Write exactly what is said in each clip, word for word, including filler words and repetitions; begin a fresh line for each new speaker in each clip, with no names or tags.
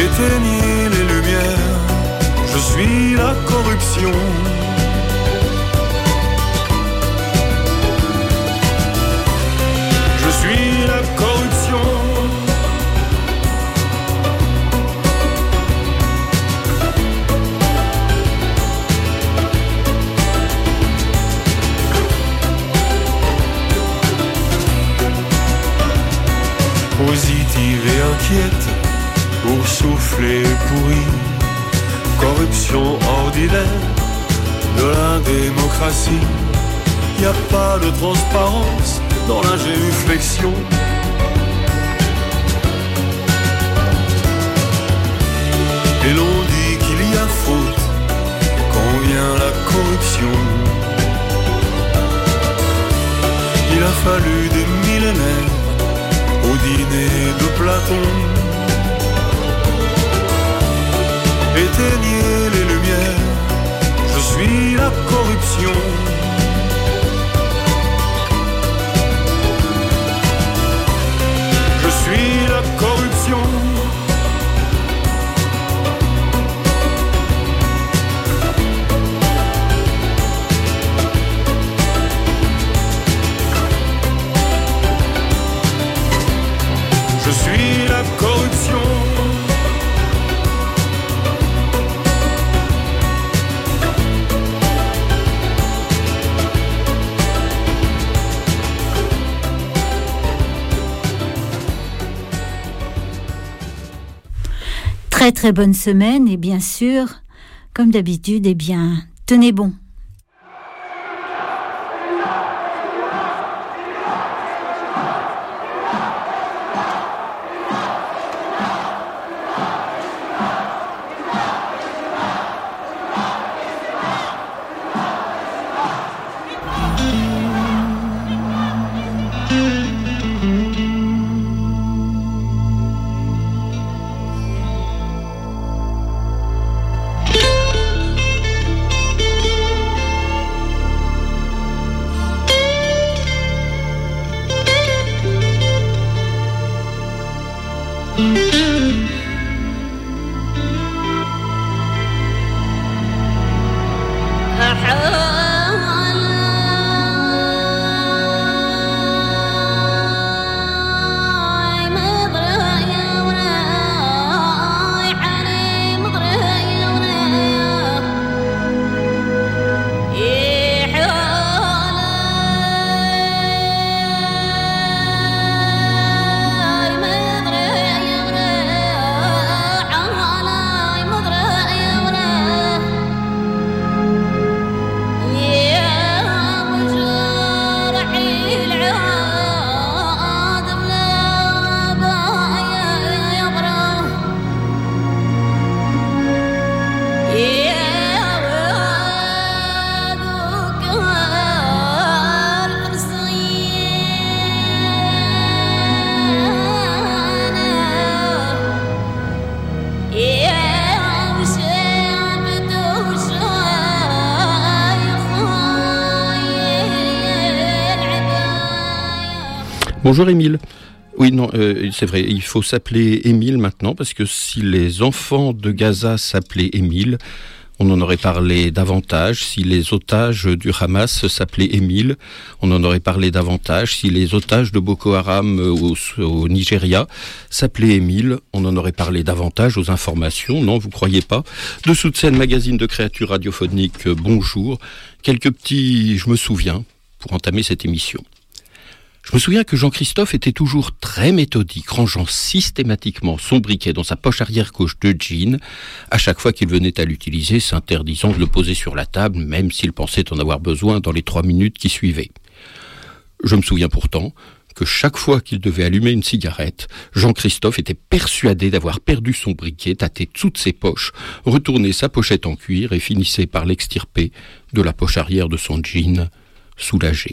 Éteignez les lumières, je suis la corruption. Je suis la corruption. Positive et inquiète, boursouflée pourrie, corruption ordinaire de l'indémocratie. Y a pas de transparence dans la génuflexion. Et l'on dit qu'il y a faute quand vient la corruption. Il a fallu des millénaires au dîner de Platon. Éteignez les lumières, je suis la corruption. Je suis la corruption. Je suis la corruption.
Très très bonne semaine et bien sûr, comme d'habitude, eh bien, tenez bon.
Bonjour Émile. Oui, non, euh, c'est vrai, il faut s'appeler Émile maintenant, parce que si les enfants de Gaza s'appelaient Émile, on en aurait parlé davantage. Si les otages du Hamas s'appelaient Émile, on en aurait parlé davantage. Si les otages de Boko Haram au, au Nigeria s'appelaient Émile, on en aurait parlé davantage aux informations. Non, vous croyez pas? Dessous de scène, magazine de créatures radiophoniques, bonjour. Quelques petits, je me souviens, pour entamer cette émission. Je me souviens que Jean-Christophe était toujours très méthodique, rangeant systématiquement son briquet dans sa poche arrière-gauche de jean, à chaque fois qu'il venait à l'utiliser, s'interdisant de le poser sur la table, même s'il pensait en avoir besoin dans les trois minutes qui suivaient. Je me souviens pourtant que chaque fois qu'il devait allumer une cigarette, Jean-Christophe était persuadé d'avoir perdu son briquet, tâté toutes ses poches, retournait sa pochette en cuir et finissait par l'extirper de la poche arrière de son jean, soulagé.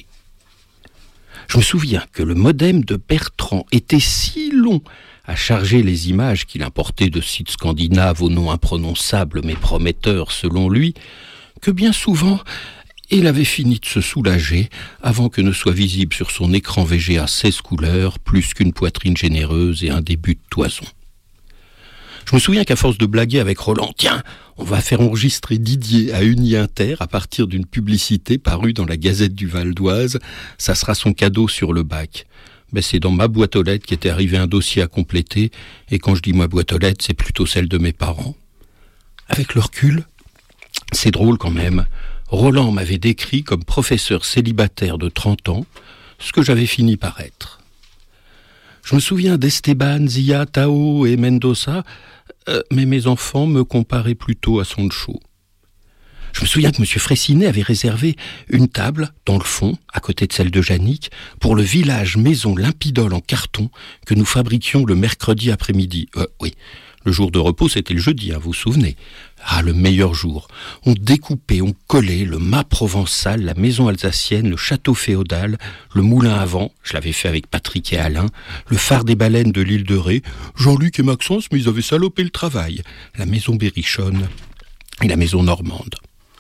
Je me souviens que le modem de Bertrand était si long à charger les images qu'il importait de sites scandinaves aux noms imprononçables mais prometteurs selon lui, que bien souvent, il avait fini de se soulager avant que ne soit visible sur son écran V G A seize couleurs plus qu'une poitrine généreuse et un début de toison. Je me souviens qu'à force de blaguer avec Roland, tiens, on va faire enregistrer Didier à Uni-Inter à partir d'une publicité parue dans la Gazette du Val d'Oise, ça sera son cadeau sur le bac. Ben, c'est dans ma boîte aux lettres qu'était arrivé un dossier à compléter, et quand je dis ma boîte aux lettres, c'est plutôt celle de mes parents. Avec le recul, c'est drôle quand même. Roland m'avait décrit comme professeur célibataire de trente ans, ce que j'avais fini par être. Je me souviens d'Esteban, Zia, Tao et Mendoza, euh, mais mes enfants me comparaient plutôt à Sancho. Je me souviens que M. Fraissinet avait réservé une table, dans le fond, à côté de celle de Jannick, pour le village maison Limpidole en carton que nous fabriquions le mercredi après-midi. Euh, oui, le jour de repos, c'était le jeudi, hein, vous vous souvenez. Ah, le meilleur jour. On découpait, on collait le mât provençal, la maison alsacienne, le château féodal, le moulin à vent, je l'avais fait avec Patrick et Alain, le phare des baleines de l'île de Ré, Jean-Luc et Maxence, mais ils avaient salopé le travail, la maison berrichonne et la maison normande.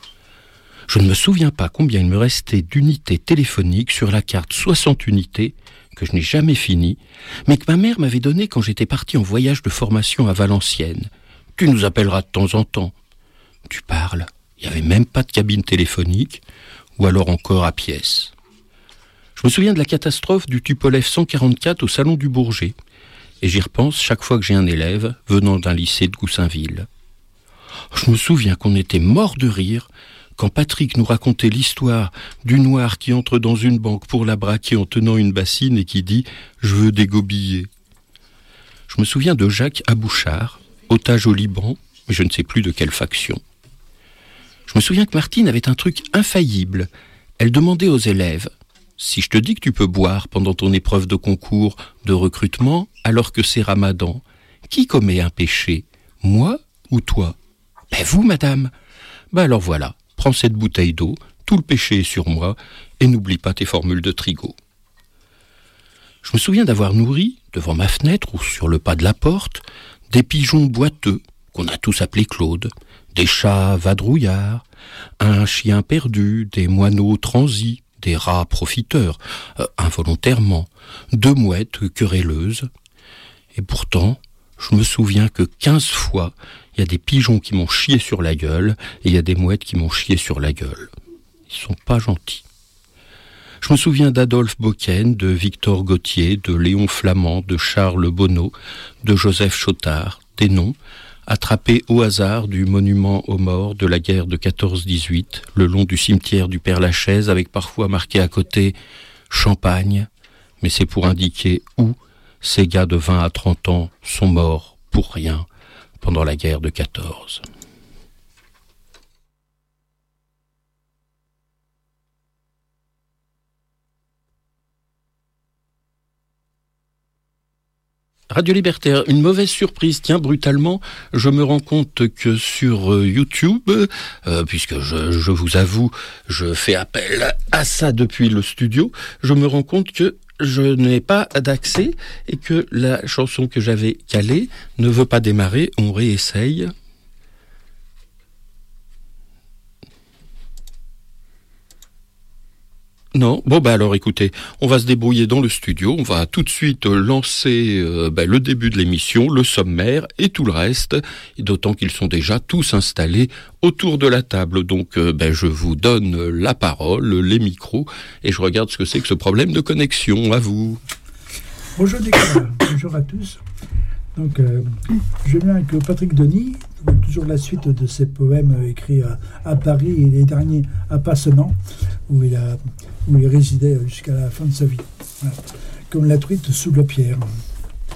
Je ne me souviens pas combien il me restait d'unités téléphoniques sur la carte soixante unités, que je n'ai jamais fini, mais que ma mère m'avait donné quand j'étais parti en voyage de formation à Valenciennes. Tu nous appelleras de temps en temps. Tu parles, il n'y avait même pas de cabine téléphonique, ou alors encore à pièce. Je me souviens de la catastrophe du Tupolev cent quarante-quatre au salon du Bourget, et j'y repense chaque fois que j'ai un élève venant d'un lycée de Goussainville. Je me souviens qu'on était mort de rire quand Patrick nous racontait l'histoire du noir qui entre dans une banque pour la braquer en tenant une bassine et qui dit « Je veux des gobillets ». Je me souviens de Jacques Abouchard, otage au Liban, mais je ne sais plus de quelle faction. Je me souviens que Martine avait un truc infaillible. Elle demandait aux élèves « Si je te dis que tu peux boire pendant ton épreuve de concours de recrutement alors que c'est Ramadan, qui commet un péché, moi ou toi ?»« Ben vous, madame. » Ben alors voilà. Prends cette bouteille d'eau, tout le péché est sur moi, et n'oublie pas tes formules de Trigo. Je me souviens d'avoir nourri, devant ma fenêtre ou sur le pas de la porte, des pigeons boiteux, qu'on a tous appelés Claude, des chats vadrouillards, un chien perdu, des moineaux transis, des rats profiteurs, euh, involontairement, deux mouettes querelleuses. Et pourtant, je me souviens que quinze fois, il y a des pigeons qui m'ont chié sur la gueule et il y a des mouettes qui m'ont chié sur la gueule. Ils sont pas gentils. Je me souviens d'Adolphe Bocken, de Victor Gautier, de Léon Flamand, de Charles Bonneau, de Joseph Chotard, des noms attrapés au hasard du monument aux morts de la guerre de quatorze dix-huit, le long du cimetière du Père-Lachaise, avec parfois marqué à côté « Champagne », mais c'est pour indiquer où ces gars de vingt à trente ans sont morts pour rien pendant la guerre de quatorze. Radio Libertaire, une mauvaise surprise. Tiens, brutalement, je me rends compte que sur euh, YouTube, euh, puisque je, je vous avoue, je fais appel à ça depuis le studio, je me rends compte que je n'ai pas d'accès et que la chanson que j'avais calée ne veut pas démarrer. On réessaye. Non, bon bah alors écoutez, on va se débrouiller dans le studio, on va tout de suite lancer euh, bah, le début de l'émission, le sommaire et tout le reste, et d'autant qu'ils sont déjà tous installés autour de la table. Donc euh, bah, je vous donne la parole, les micros, et je regarde ce que c'est que ce problème de connexion. À vous.
Bonjour Nicolas, bonjour à tous. Donc euh, je viens avec Patrick Denis, toujours la suite de ses poèmes écrits à, à Paris et les derniers à Passenant, où il, a, où il résidait jusqu'à la fin de sa vie. Voilà. Comme la truite sous la pierre. Elsa ?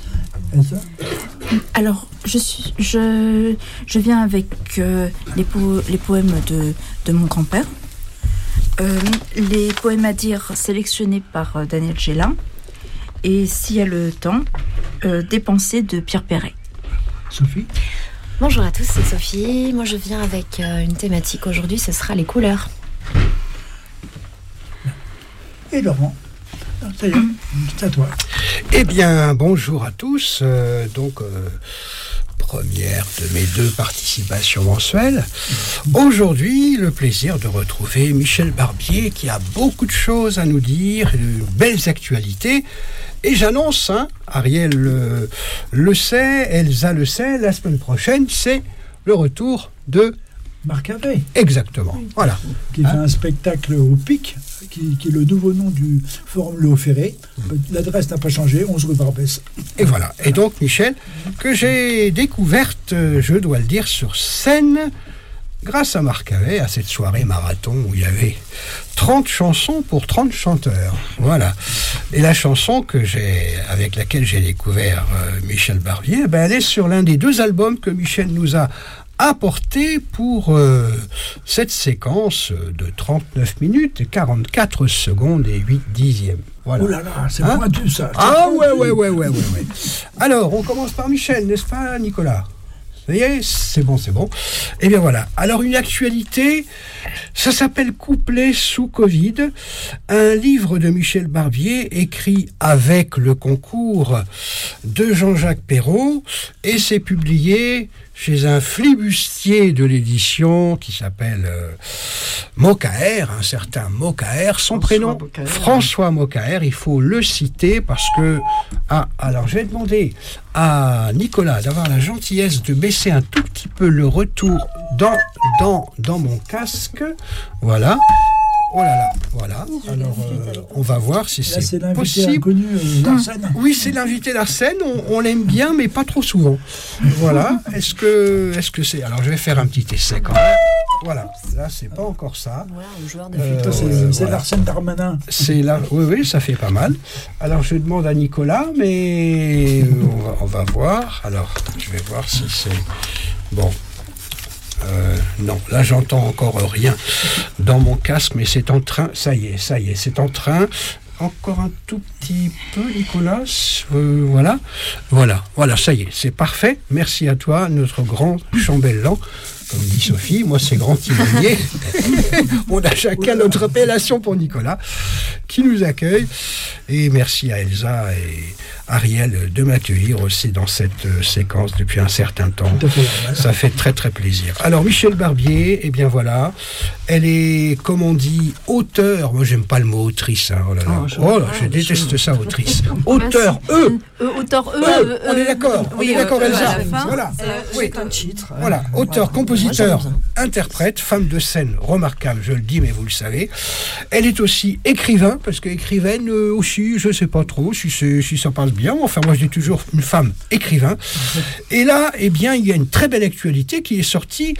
Alors, je, suis, je, je viens avec euh, les, po- les poèmes de, de mon grand-père. Euh, les poèmes à dire sélectionnés par euh, Daniel Gélin. Et s'il y a le temps, euh, des pensées de Pierre Perret.
Sophie ?
Bonjour à tous, c'est Sophie. Moi, je viens avec euh, une thématique aujourd'hui, ce sera les couleurs.
Et Laurent ? Ça y est, c'est à toi.
Eh bien, bonjour à tous. Euh, donc, euh, première de mes deux participations mensuelles. Aujourd'hui, le plaisir de retrouver Michel Barbier qui a beaucoup de choses à nous dire, de belles actualités. Et j'annonce, hein, Ariel le, le sait, Elsa le sait, la semaine prochaine, c'est le retour de
Marc Havet.
Exactement, voilà.
Qui hein? fait un spectacle au Pic, qui, qui est le nouveau nom du Forum Léo Ferré. L'adresse n'a pas changé, onze rue Barbès.
Et voilà. Et donc, Michel, que j'ai découverte, je dois le dire, sur scène, grâce à Marc Havet, à cette soirée marathon où il y avait trente chansons pour trente chanteurs. Voilà. Et la chanson que j'ai, avec laquelle j'ai découvert euh, Michel Barbier, ben, elle est sur l'un des deux albums que Michel nous a apporté pour euh, cette séquence de trente-neuf minutes, quarante-quatre secondes et huit dixièmes. Voilà.
Oh là là, c'est
hein?
pointu ça.
Ah ouais, ouais, ouais, ouais, ouais, ouais. Alors, on commence par Michel, n'est-ce pas, Nicolas? Vous voyez, c'est bon, c'est bon. Eh bien voilà. Alors une actualité, ça s'appelle Couplet sous Covid, un livre de Michel Barbier écrit avec le concours de Jean-Jacques Perrault et c'est publié chez un flibustier de l'édition qui s'appelle euh, Mokaer, un certain Mokaer, son François prénom Mokaer. François Mokaer, il faut le citer parce que... Ah, alors je vais demander à Nicolas d'avoir la gentillesse de baisser un tout petit peu le retour dans, dans, dans mon casque, voilà. Oh là là, voilà. Alors, euh, on va voir si c'est,
c'est
possible.
Inconnu, euh, Larsen.
Oui, c'est l'invité Larsen. On, on l'aime bien, mais pas trop souvent. Voilà. Est-ce que, est-ce que c'est... Alors, je vais faire un petit essai quand même. Voilà. Là, c'est pas encore ça.
Voilà, le joueur de
euh,
c'est,
euh,
c'est
voilà.
Larsen Darmanin.
C'est là. Oui, oui, ça fait pas mal. Alors, je demande à Nicolas, mais on va, on va voir. Alors, je vais voir si c'est bon. Euh, non, là j'entends encore rien dans mon casque, mais c'est en train, ça y est, ça y est, c'est en train, encore un tout petit peu, Nicolas, euh, voilà, voilà, voilà, ça y est, c'est parfait, merci à toi, notre grand chambellan, comme dit Sophie, moi c'est grand timonier, on a chacun notre appellation pour Nicolas, qui nous accueille, et merci à Elsa et Ariel de m'accueillir aussi dans cette euh, séquence depuis un certain temps. Ça fait très très plaisir. Alors Michel Barbier, eh bien voilà, elle est, comme on dit, auteur. Moi j'aime pas le mot autrice. Hein, oh là là, oh là, je déteste ça, autrice. Auteur, E.
Auteur, E.
E. On est d'accord. On est d'accord, Elsa. Voilà.
Oui. Un titre.
Voilà. Auteur, compositeur, interprète, femme de scène remarquable. Je le dis, mais vous le savez. Elle est aussi écrivain, parce qu'écrivaine euh, aussi, je sais pas trop si c'est si ça passe bien. Enfin, moi, je dis toujours une femme écrivain. Et là, eh bien, il y a une très belle actualité qui est sortie.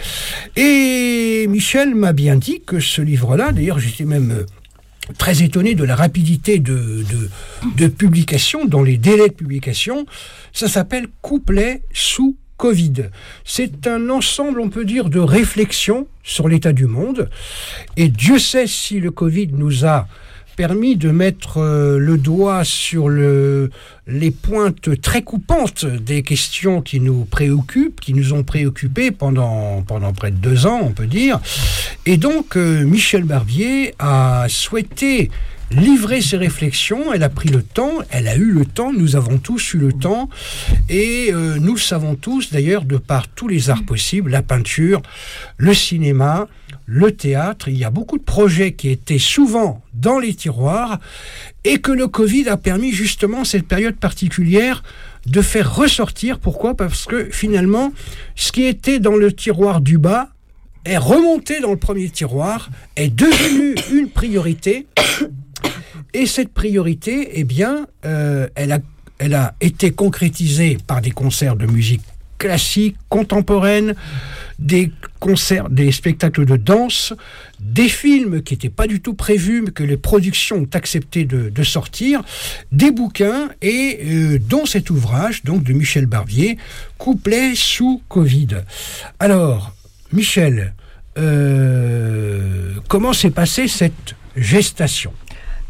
Et Michel m'a bien dit que ce livre-là, d'ailleurs, j'étais même très étonné de la rapidité de, de, de publication, dans les délais de publication. Ça s'appelle Couplet sous Covid. C'est un ensemble, on peut dire, de réflexions sur l'état du monde. Et Dieu sait si le Covid nous a permis de mettre euh, le doigt sur le, les pointes très coupantes des questions qui nous préoccupent, qui nous ont préoccupés pendant, pendant près de deux ans, on peut dire. Et donc, euh, Michel Barbier a souhaité livrer ses réflexions, elle a pris le temps, elle a eu le temps, nous avons tous eu le temps, et euh, nous le savons tous, d'ailleurs, de par tous les arts possibles, la peinture, le cinéma, le théâtre, il y a beaucoup de projets qui étaient souvent dans les tiroirs, et que le Covid a permis justement, cette période particulière, de faire ressortir. Pourquoi ? Parce que finalement, ce qui était dans le tiroir du bas est remonté dans le premier tiroir, est devenu une priorité. Et cette priorité, eh bien, euh, elle a, elle a été concrétisée par des concerts de musique classique, contemporaine, des concerts, des spectacles de danse, des films qui n'étaient pas du tout prévus, mais que les productions ont accepté de, de sortir, des bouquins, et euh, dont cet ouvrage, donc de Michel Barbier, Couplet sous Covid. Alors, Michel, euh, comment s'est passée cette gestation ?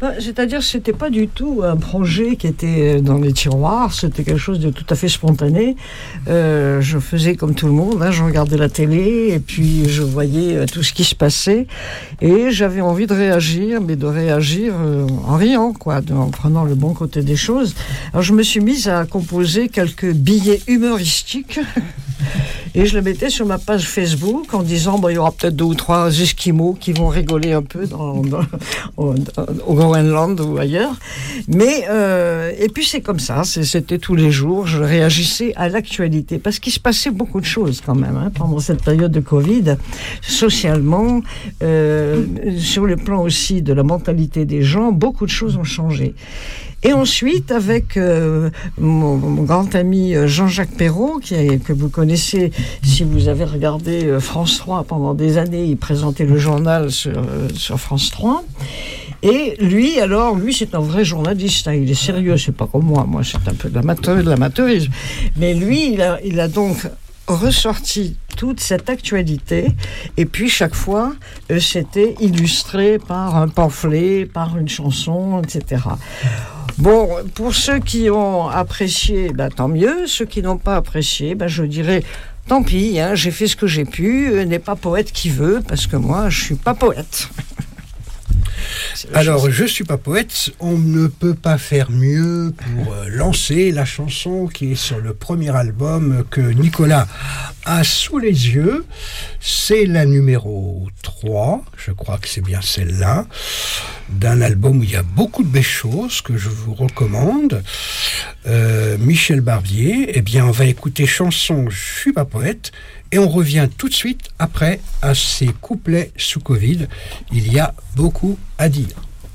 Ben, c'est-à-dire que c'était pas du tout un projet qui était dans les tiroirs, c'était quelque chose de tout à fait spontané. Euh, je faisais comme tout le monde, hein, je regardais la télé et puis je voyais euh, tout ce qui se passait et j'avais envie de réagir, mais de réagir euh, en riant, quoi, de, en prenant le bon côté des choses. Alors je me suis mise à composer quelques billets humoristiques et je les mettais sur ma page Facebook en disant bon, il y aura peut-être deux ou trois Esquimaux qui vont rigoler un peu dans, dans, au, au Groenland ou ailleurs. Mais euh, et puis c'est comme ça, c'est, c'était tous les jours, je réagissais à l'actualité parce qu'il se passait beaucoup de choses quand même hein, pendant cette période de Covid, socialement, euh, sur le plan aussi de la mentalité des gens, beaucoup de choses ont changé. Et ensuite, avec euh, mon, mon grand ami Jean-Jacques Perrault, qui est, que vous connaissez si vous avez regardé euh, France trois pendant des années, il présentait le journal sur, euh, sur France trois. Et lui, alors, lui, c'est un vrai journaliste, hein, il est sérieux, c'est pas comme moi, moi c'est un peu de l'amateur, de l'amateurisme. Mais lui, il a, il a donc ressorti toute cette actualité et puis chaque fois euh, c'était illustré par un pamphlet, par une chanson, et cetera. Bon, pour ceux qui ont apprécié, ben, tant mieux. Ceux qui n'ont pas apprécié, ben, je dirais tant pis, hein, j'ai fait ce que j'ai pu, euh, n'est pas poète qui veut, parce que moi je suis pas poète.
Alors, je suis pas poète, on ne peut pas faire mieux pour euh, lancer la chanson qui est sur le premier album que Nicolas a sous les yeux. C'est la numéro trois, je crois que c'est bien celle-là, d'un album où il y a beaucoup de belles choses que je vous recommande. Euh, Michel Barbier, eh bien, on va écouter chanson Je suis pas poète. Et on revient tout de suite après à ces couplets sous Covid. Il y a beaucoup à dire.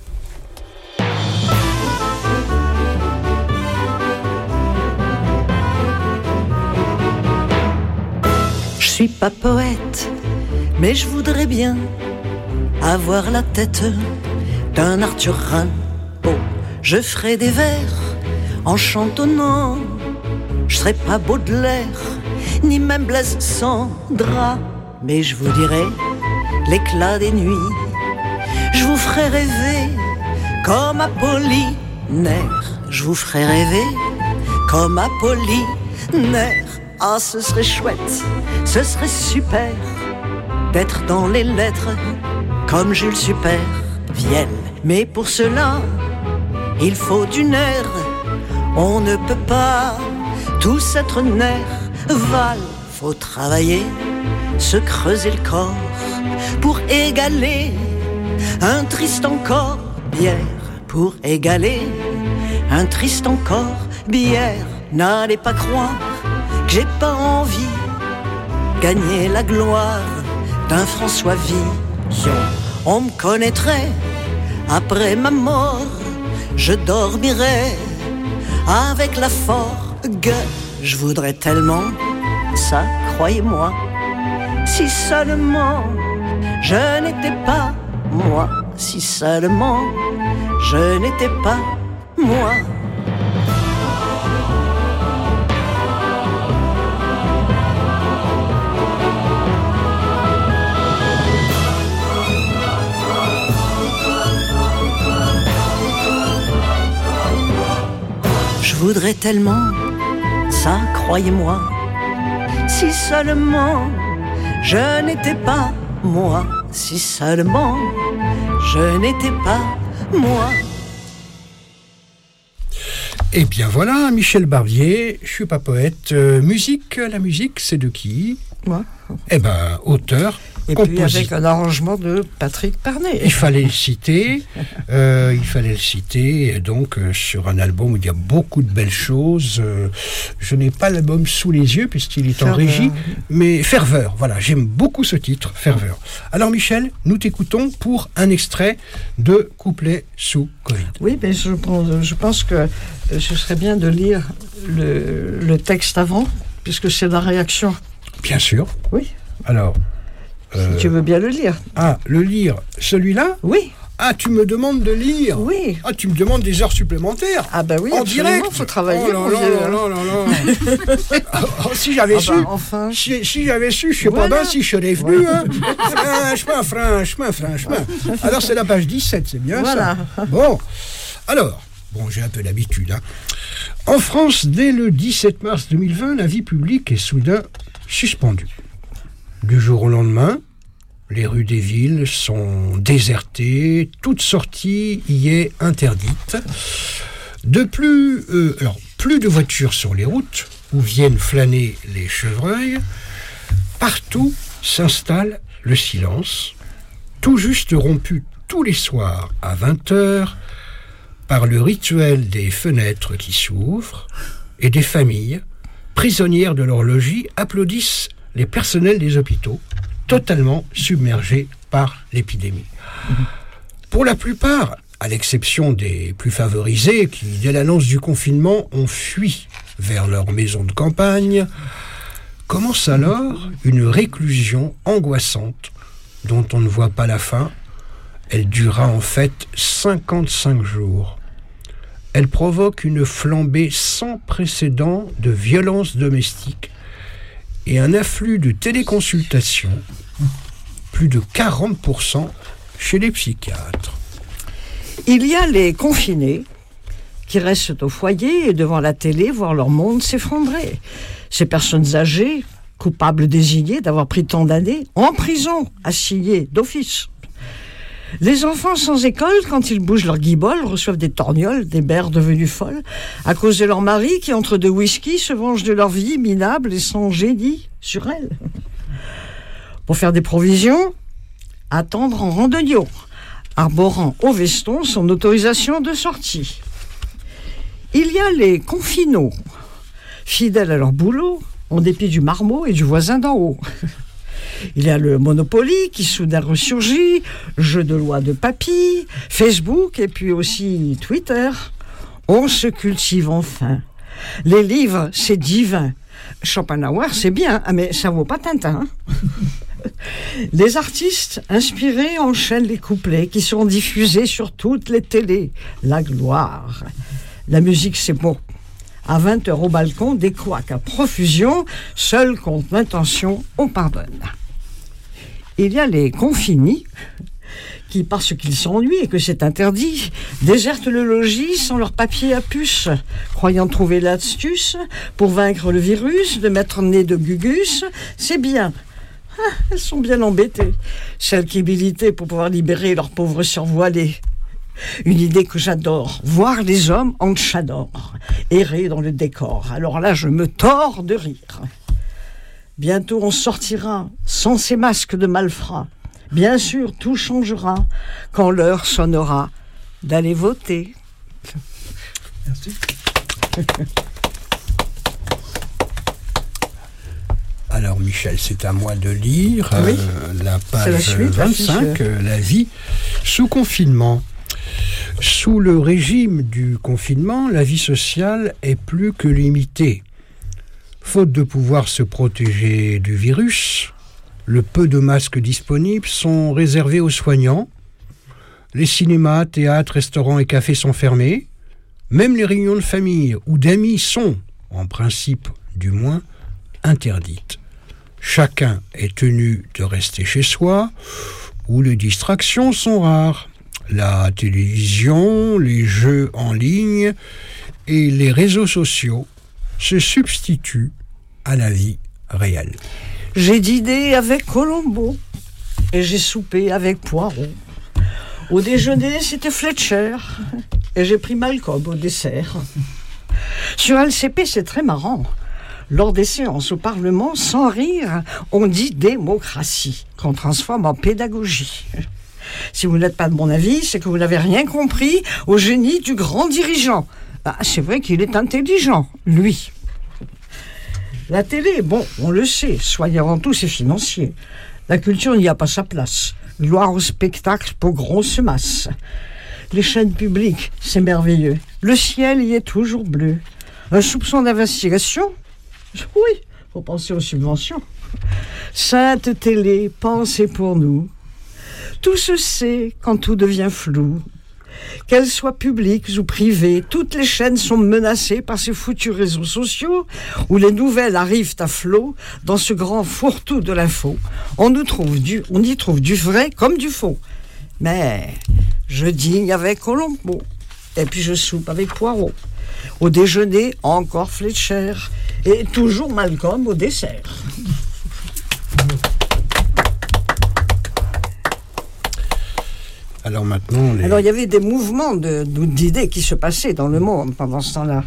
Je suis pas poète, mais je voudrais bien avoir la tête d'un Arthur Rimbaud. Je ferai des vers en chantonnant. Je serai pas Baudelaire, ni même Blaise Cendrap, mais je vous dirai l'éclat des nuits. Je vous ferai rêver comme Apollinaire. Je vous ferai rêver comme Apollinaire. Ah, ce serait chouette, ce serait super d'être dans les lettres comme Jules Supervielle. Mais pour cela, il faut du nerf. On ne peut pas tous être nerfs. Faut travailler, se creuser le corps pour égaler un triste encore bière. Pour égaler un triste encore bière. N'allez pas croire que j'ai pas envie gagner la gloire d'un François Villon. On me connaîtrait après ma mort. Je dormirais avec la forgue. Je voudrais tellement ça, croyez-moi. Si seulement je n'étais pas moi. Si seulement je n'étais pas moi. Je voudrais tellement ça, croyez-moi. Si seulement je n'étais pas moi. Si seulement je n'étais pas moi.
Et bien voilà, Michel Barbier, je suis pas poète. Euh, musique, la musique, c'est de qui ?
Moi.
Eh ben, auteur.
Et puis avec un arrangement de Patrick Parnay.
Il fallait le citer, euh, il fallait le citer, donc euh, sur un album où il y a beaucoup de belles choses. Euh, je n'ai pas l'album sous les yeux puisqu'il est Ferveur. En régie, mais Ferveur, voilà, j'aime beaucoup ce titre, Ferveur. Alors Michel, nous t'écoutons pour un extrait de Couplet sous Covid.
Oui, mais je pense, je pense que ce serait bien de lire le, le texte avant, puisque c'est la réaction.
Bien sûr.
Oui.
Alors...
Euh... Si tu veux bien le lire.
Ah, le lire, celui-là ?
Oui.
Ah, tu me demandes de lire ?
Oui.
Ah, tu me demandes des heures supplémentaires ?
Ah bah oui,
en
absolument,
direct.
Il faut travailler.
Oh là là là là non. Oh, si j'avais
ah
su,
bah, enfin.
si, si j'avais su, je sais
Voilà.
pas bien si je serais venu.
Voilà.
Hein. Franchement, franchement, franchement. Alors c'est la page dix-sept, c'est bien
Voilà.
ça. Bon, alors, bon, j'ai un peu l'habitude. Hein. En France, dès le dix-sept mars deux mille vingt, la vie publique est soudain suspendue. Du jour au lendemain, les rues des villes sont désertées, toute sortie y est interdite. De plus, euh, alors, plus de voitures sur les routes où viennent flâner les chevreuils. Partout s'installe le silence, tout juste rompu tous les soirs à vingt heures par le rituel des fenêtres qui s'ouvrent et des familles, prisonnières de leur logis, applaudissent les personnels des hôpitaux, totalement submergés par l'épidémie. Pour la plupart, à l'exception des plus favorisés qui, dès l'annonce du confinement, ont fui vers leur maison de campagne, commence alors une réclusion angoissante dont on ne voit pas la fin. Elle durera en fait cinquante-cinq jours. Elle provoque une flambée sans précédent de violences domestiques et un afflux de téléconsultations, plus de quarante pour cent chez les psychiatres.
Il y a les confinés qui restent au foyer et devant la télé voir leur monde s'effondrer. Ces personnes âgées, coupables désignées d'avoir pris tant d'années, en prison, assignées d'office. Les enfants sans école, quand ils bougent leur guibole, reçoivent des torgnoles, des mères devenues folles, à cause de leur mari qui, entre deux whisky, se vengent de leur vie minable et sans génie sur elles. Pour faire des provisions, attendre en randonnion, arborant au veston son autorisation de sortie. Il y a les confinaux, fidèles à leur boulot, en dépit du marmot et du voisin d'en haut. Il y a le Monopoly qui soudain ressurgit, jeu de loi de papy, Facebook et puis aussi Twitter. On se cultive enfin. Les livres, c'est divin. Schopenhauer, c'est bien, mais ça vaut pas Tintin. Les artistes inspirés enchaînent les couplets qui seront diffusés sur toutes les télés. La gloire. La musique, c'est bon. À vingt heures au balcon, des couacs à profusion, seul contre l'intention, on pardonne. Il y a les confinis qui, parce qu'ils s'ennuient et que c'est interdit, désertent le logis sans leur papier à puce, croyant trouver l'astuce pour vaincre le virus, de mettre nez de gugus. C'est bien. Ah, elles sont bien embêtées, celles qui militaient pour pouvoir libérer leurs pauvres sœurs voilées. Une idée que j'adore, voir les hommes en tchador, errer dans le décor. Alors là, je me tords de rire. Bientôt, on sortira sans ces masques de malfrats. Bien sûr, tout changera quand l'heure sonnera d'aller voter.
Merci.
Alors Michel, c'est à moi de lire
oui.
euh, la page
la suite,
vingt-cinq,
la,
euh, la vie sous confinement. Sous le régime du confinement, la vie sociale est plus que limitée. Faute de pouvoir se protéger du virus, le peu de masques disponibles sont réservés aux soignants. Les cinémas, théâtres, restaurants et cafés sont fermés. Même les réunions de famille ou d'amis sont, en principe du moins, interdites. Chacun est tenu de rester chez soi, où les distractions sont rares. La télévision, les jeux en ligne et les réseaux sociaux se substituent à la vie réelle.
J'ai dîné avec Colombo et j'ai soupé avec Poirot. Au déjeuner, c'était Fletcher et j'ai pris Malcolm au dessert. Sur L C P, c'est très marrant. Lors des séances au Parlement, sans rire, on dit démocratie, qu'on transforme en pédagogie. Si vous n'êtes pas de mon avis, c'est que vous n'avez rien compris au génie du grand dirigeant. Ah, c'est vrai qu'il est intelligent, lui. La télé, bon, on le sait, soyez avant tout, c'est financier. La culture n'y a pas sa place. Gloire au spectacle pour grosse masse. Les chaînes publiques, c'est merveilleux. Le ciel y est toujours bleu. Un soupçon d'investigation ? Oui, faut penser aux subventions. Sainte télé, pensez pour nous. Tout se sait quand tout devient flou. Qu'elles soient publiques ou privées, toutes les chaînes sont menacées par ces foutus réseaux sociaux où les nouvelles arrivent à flot dans ce grand fourre-tout de l'info. On, nous trouve du, on y trouve du vrai comme du faux. Mais je dîne avec Colombo et puis je soupe avec Poirot. Au déjeuner, encore Fletcher et toujours Malcolm au dessert.
Alors maintenant, les...
Alors il y avait des mouvements de, d'idées qui se passaient dans le monde pendant ce temps-là.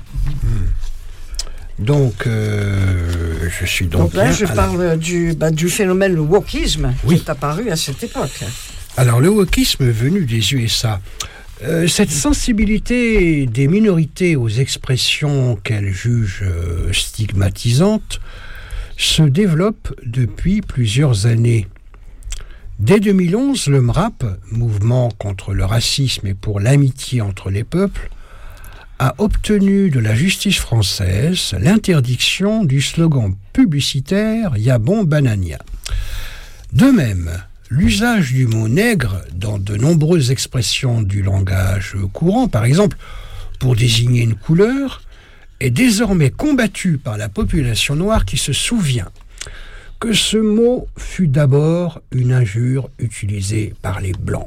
Hmm. Donc, euh, je suis donc.
Donc là, je
la...
parle du, bah, du phénomène le wokisme
oui.
qui est apparu à cette époque.
Alors le wokisme venu des U S A. Euh, cette sensibilité des minorités aux expressions qu'elles jugent euh, stigmatisantes se développe depuis plusieurs années. Dès deux mille onze, le M R A P, Mouvement contre le racisme et pour l'amitié entre les peuples, a obtenu de la justice française l'interdiction du slogan publicitaire « Yabon Banania ». De même, l'usage du mot « nègre » dans de nombreuses expressions du langage courant, par exemple pour désigner une couleur, est désormais combattu par la population noire qui se souvient que ce mot fut d'abord une injure utilisée par les Blancs.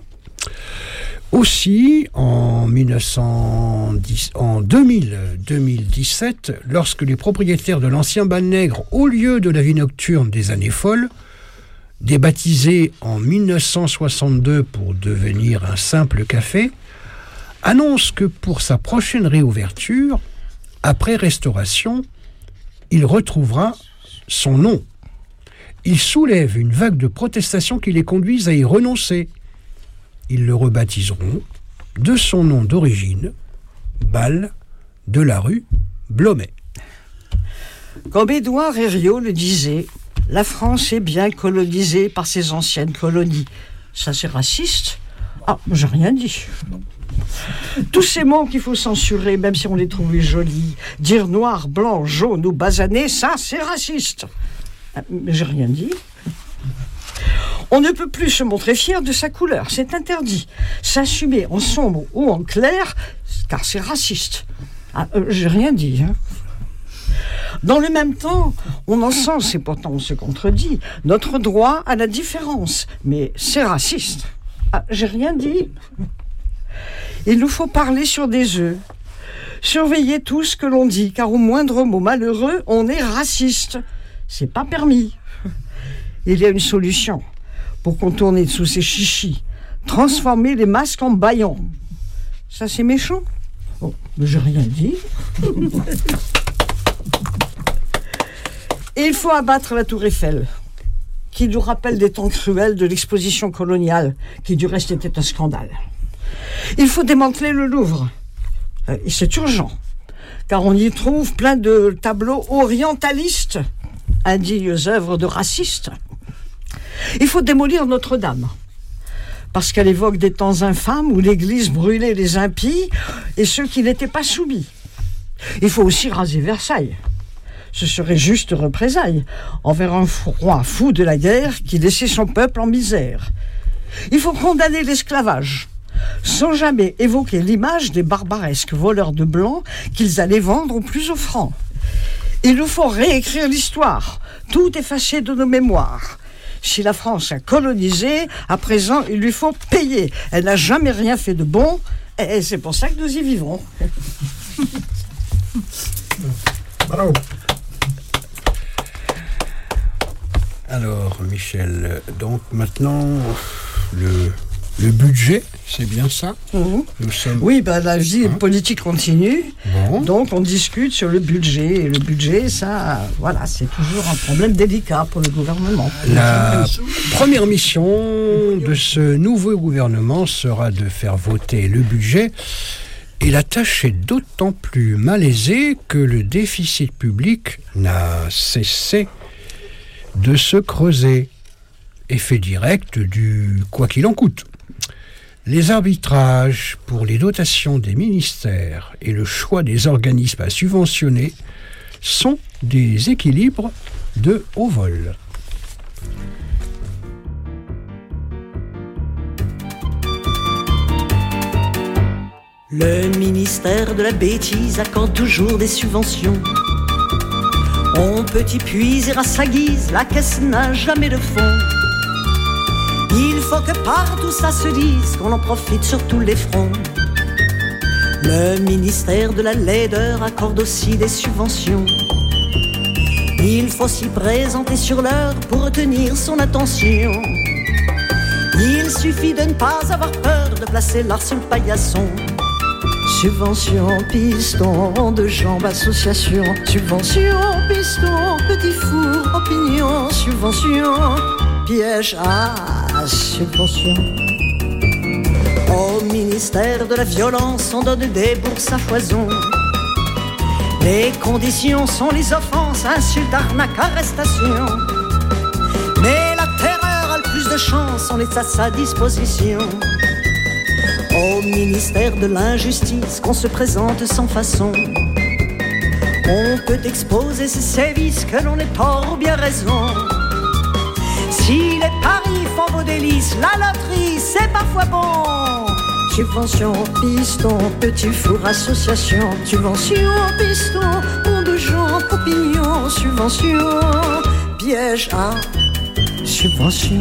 Aussi, en, mille neuf cent dix, en deux mille, deux mille dix-sept, lorsque les propriétaires de l'ancien bal nègre, au lieu de la vie nocturne des années folles, débaptisé en mille neuf cent soixante-deux pour devenir un simple café, annonce que pour sa prochaine réouverture, après restauration, il retrouvera son nom. Il soulève une vague de protestations qui les conduisent à y renoncer. Ils le rebaptiseront de son nom d'origine, Bal de la rue Blomet.
Comme Édouard Herriot le disait, la France est bien colonisée par ses anciennes colonies. Ça, c'est raciste ? Ah, j'ai rien dit. Tous ces mots qu'il faut censurer, même si on les trouve jolis. Dire noir, blanc, jaune ou basané, ça, c'est raciste. Mais j'ai rien dit. On ne peut plus se montrer fier de sa couleur, c'est interdit. S'assumer en sombre ou en clair, car c'est raciste. Ah, euh, j'ai rien dit. Hein. Dans le même temps, on encense, et pourtant on se contredit, notre droit à la différence. Mais c'est raciste. Ah, j'ai rien dit. Il nous faut parler sur des œufs. Surveiller tout ce que l'on dit, car au moindre mot malheureux, on est raciste. C'est pas permis. Il y a une solution pour contourner sous ces chichis. Transformer les masques en bâillons. Ça, c'est méchant. Oh, mais j'ai rien dit. Et il faut abattre la tour Eiffel, qui nous rappelle des temps cruels de l'exposition coloniale, qui du reste était un scandale. Il faut démanteler le Louvre. Et c'est urgent, car on y trouve plein de tableaux orientalistes, indignes œuvres de racistes. Il faut démolir Notre-Dame, parce qu'elle évoque des temps infâmes où l'Église brûlait les impies et ceux qui n'étaient pas soumis. Il faut aussi raser Versailles. Ce serait juste représailles envers un roi fou de la guerre qui laissait son peuple en misère. Il faut condamner l'esclavage, sans jamais évoquer l'image des barbaresques voleurs de blancs qu'ils allaient vendre au plus offrant. Il nous faut réécrire l'histoire, tout effacer de nos mémoires. Si la France a colonisé, à présent, il lui faut payer. Elle n'a jamais rien fait de bon, et c'est pour ça que nous y vivons.
Bravo. Alors, Michel, donc maintenant, le, le budget, c'est bien ça ?
Mmh.
Nous sommes...
Oui, ben, la vie hein politique continue,
bon. Donc
on discute sur le budget. Et le budget, ça, voilà, c'est toujours un problème délicat pour le gouvernement.
La première mission de ce nouveau gouvernement sera de faire voter le budget. Et la tâche est d'autant plus malaisée que le déficit public n'a cessé de se creuser. Effet direct du quoi qu'il en coûte. Les arbitrages pour les dotations des ministères et le choix des organismes à subventionner sont des équilibres de haut vol.
Le ministère de la bêtise accorde toujours des subventions. On peut y puiser à sa guise, la caisse n'a jamais de fond. Il faut que partout ça se dise, qu'on en profite sur tous les fronts. Le ministère de la laideur accorde aussi des subventions. Il faut s'y présenter sur l'heure pour retenir son attention. Il suffit de ne pas avoir peur de placer l'art sur le paillasson. Subvention, piston, rond de jambes, association. Subvention, piston, petit four, opinion. Subvention, piège à subvention. Au ministère de la violence, on donne des bourses à foison. Les conditions sont les offenses, insultes, arnaques, arrestations. Mais la terreur a le plus de chance, on est à sa disposition. Au ministère de l'injustice, qu'on se présente sans façon. On peut exposer ses sévices, que l'on ait tort ou bien raison. Si les paris font vos délices, la loterie c'est parfois bon. Subvention, piston, petit four, association. Subvention, piston, on de gens, opinion. Subvention, piège à subvention.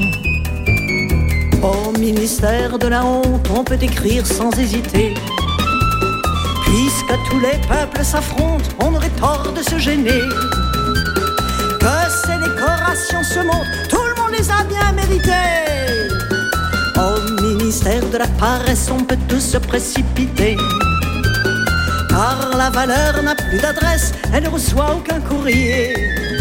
Au ministère de la honte, on peut écrire sans hésiter. Puisque tous les peuples s'affrontent, on aurait tort de se gêner. Que ces décorations se montrent, tout le monde les a bien méritées. Au ministère de la paresse, on peut tous se précipiter. Car la valeur n'a plus d'adresse, elle ne reçoit aucun courrier.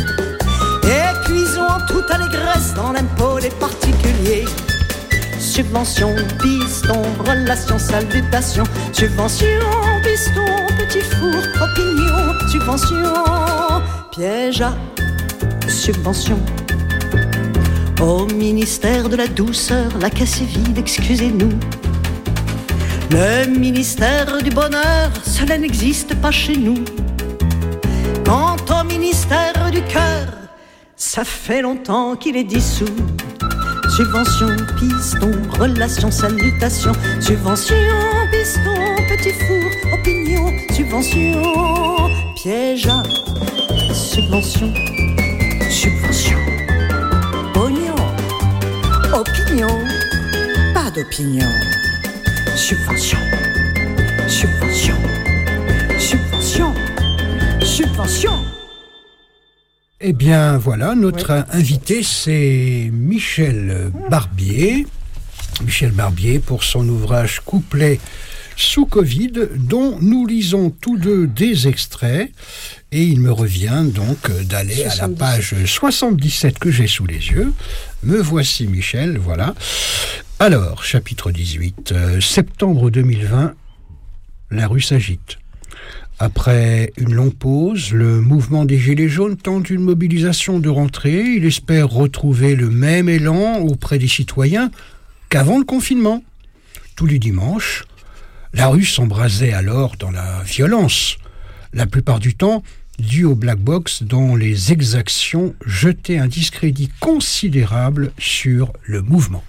Et cuisons en toute allégresse dans l'impôt des particuliers. Subvention, piston, relation, salutation. Subvention, piston, petit four, opinion. Subvention, piège à subvention. Au ministère de la douceur, la caisse est vide, excusez-nous. Le ministère du bonheur, cela n'existe pas chez nous. Quant au ministère du cœur, ça fait longtemps qu'il est dissous. Subvention, piston, relation, salutation. Subvention, piston, petit four, opinion. Subvention, piège à subvention. Subvention, pognon, opinion, pas d'opinion. Subvention, subvention, subvention, subvention.
Eh bien, voilà, notre ouais. invité, c'est Michel Barbier. Michel Barbier, pour son ouvrage Couplet sous Covid, dont nous lisons tous deux des extraits. Et il me revient donc d'aller à la page soixante-dix-sept que j'ai sous les yeux. Me voici, Michel, voilà. Alors, chapitre dix-huit, euh, septembre deux mille vingt, la rue s'agite. Après une longue pause, le mouvement des Gilets jaunes tente une mobilisation de rentrée. Il espère retrouver le même élan auprès des citoyens qu'avant le confinement. Tous les dimanches, la rue s'embrasait alors dans la violence. La plupart du temps, dû au Black Box dont les exactions jetaient un discrédit considérable sur le mouvement.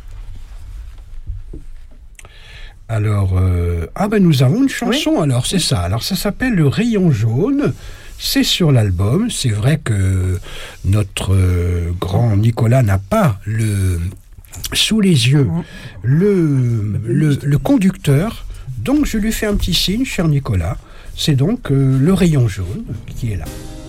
Alors, euh, ah ben nous avons une chanson, oui. alors c'est ça. Alors ça s'appelle Le Rayon Jaune, c'est sur l'album. C'est vrai que notre euh, grand Nicolas n'a pas le, sous les yeux le, le, le conducteur, donc je lui fais un petit signe, cher Nicolas. C'est donc euh, Le Rayon Jaune qui est là.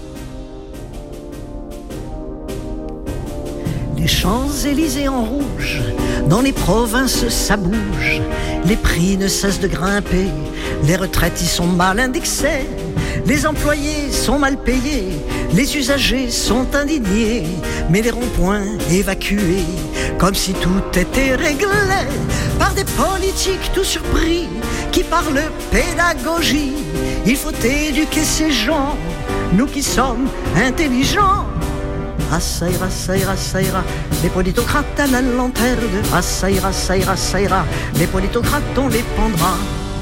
Les Champs-Élysées en rouge, dans les provinces ça bouge, les prix ne cessent de grimper, les retraites y sont mal indexées, les employés sont mal payés, les usagers sont indignés, mais les ronds-points évacués, comme si tout était réglé, par des politiques tout surpris, qui parlent pédagogie. Il faut éduquer ces gens, nous qui sommes intelligents. Ah ça ira, ça ira, ça ira, les politocrates à la lanterne. Ah ça ira, ça ira, ça ira, les politocrates on les pendra.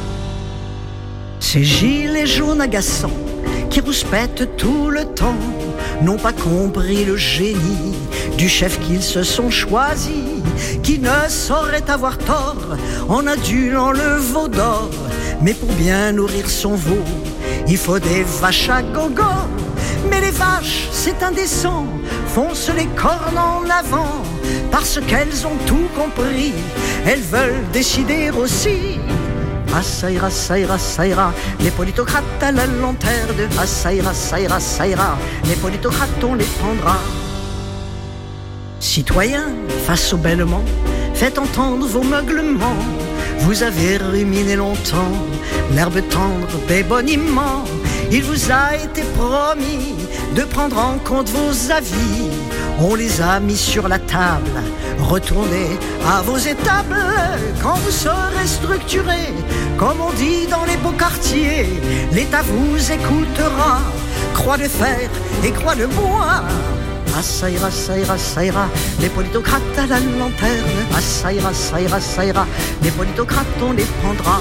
Ces gilets jaunes agaçants qui rouspètent tout le temps n'ont pas compris le génie du chef qu'ils se sont choisis, qui ne saurait avoir tort en adulant le veau d'or, Mais pour bien nourrir son veau, il faut des vaches à gogo. Mais les vaches, c'est indécent, foncent les cornes en avant, parce qu'elles ont tout compris, elles veulent décider aussi. Ah ça ira, ça ira, ça ira, les politocrates à la lanterne. Ah ça ira, ça ira, ça ira, les politocrates on les prendra. Citoyens, face au bêlement, faites entendre vos meuglements. Vous avez ruminé longtemps l'herbe tendre des boniments. Il vous a été promis de prendre en compte vos avis. On les a mis sur la table. Retournez à vos étables quand vous serez structurés. Comme on dit dans les beaux quartiers, l'État vous écoutera. Croix de fer et croix de bois. Ah ça ira, ça ira, ça ira, les politocrates à la lanterne. Ah ça ira, ça ira, ça ira, les politocrates on les prendra.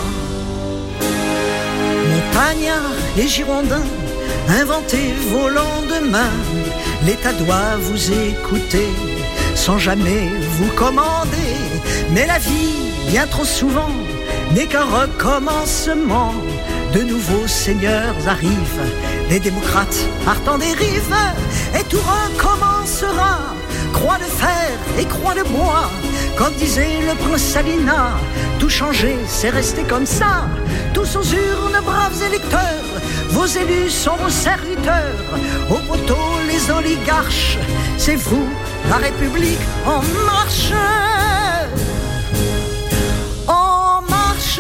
Montagnards et Girondins, inventez vos lendemains. L'État doit vous écouter sans jamais vous commander. Mais la vie, bien trop souvent, n'est qu'un recommencement. De nouveaux seigneurs arrivent, les démocrates partent en dérive, et tout recommencera. Croix de fer et croix de bois, comme disait le prince Salina. Tout changer, c'est rester comme ça. Tous aux urnes, braves électeurs, vos élus sont vos serviteurs. Au poteau, les oligarches, c'est vous, la République en marche. En marche.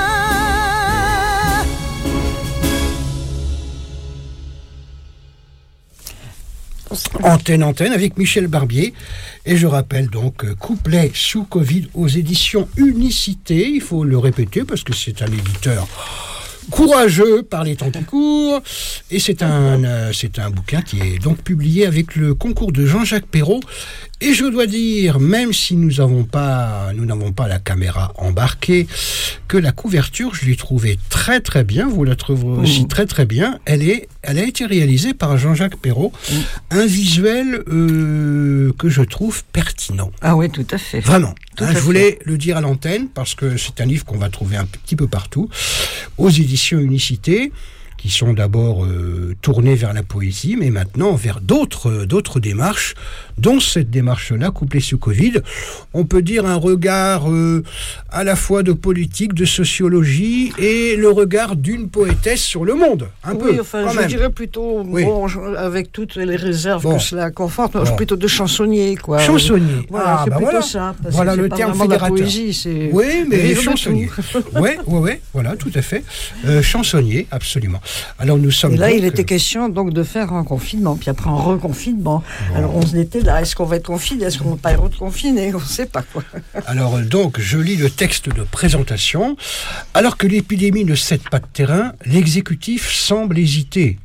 Antenne Antenne avec Michel Barbier. Et je rappelle donc couplet sous Covid aux éditions Unicité. Il faut le répéter parce que c'est un éditeur courageux par les temps qui courent. Et c'est un, euh, c'est un bouquin qui est donc publié avec le concours de Jean-Jacques Perrault. Et je dois dire, même si nous n'avons pas, nous n'avons pas la caméra embarquée, que la couverture, je l'ai trouvée très très bien. Vous la trouverez aussi mmh. très très bien. Elle est, elle a été réalisée par Jean-Jacques Perrault. Mmh. Un visuel euh, que je trouve pertinent.
Ah oui, tout à fait.
Vraiment.
Tout
hein,
à
je voulais
fait.
le dire à l'antenne parce que c'est un livre qu'on va trouver un petit peu partout. Aux éditions Unicité, qui sont d'abord euh, tournés vers la poésie, mais maintenant vers d'autres, d'autres démarches, dont cette démarche-là, couplée sous Covid. On peut dire un regard euh, à la fois de politique, de sociologie, et le regard d'une poétesse sur le monde, un
oui,
peu,
Oui, enfin, je
même.
dirais plutôt,
oui.
bon, avec toutes les réserves
bon.
que cela conforte,
bon.
plutôt de chansonnier, quoi.
Chansonnier.
Voilà,
ah,
c'est
bah
plutôt
voilà.
ça. Parce
voilà
que
le
c'est pas
terme
vraiment de la
fédérateur.
poésie, c'est
oui, mais
rire de
chansonnier.
tout.
oui, oui, oui, voilà, tout à fait. Euh, chansonnier, absolument. Alors nous sommes.
Et là,
donc,
il était
euh...
question donc de faire un confinement, puis après un reconfinement. Bon. Alors on se était là, est-ce qu'on va être confiné, est-ce qu'on va pas être confiné, on ne sait pas quoi.
Alors donc, je lis le texte de présentation. Alors que l'épidémie ne cède pas de terrain, l'exécutif semble hésiter.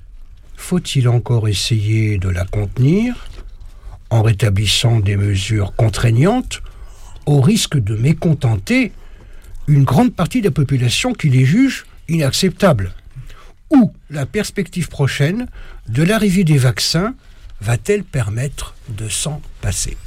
Faut-il encore essayer de la contenir en rétablissant des mesures contraignantes au risque de mécontenter une grande partie de la population qui les juge inacceptables? Ou la perspective prochaine de l'arrivée des vaccins va-t-elle permettre de s'en passer?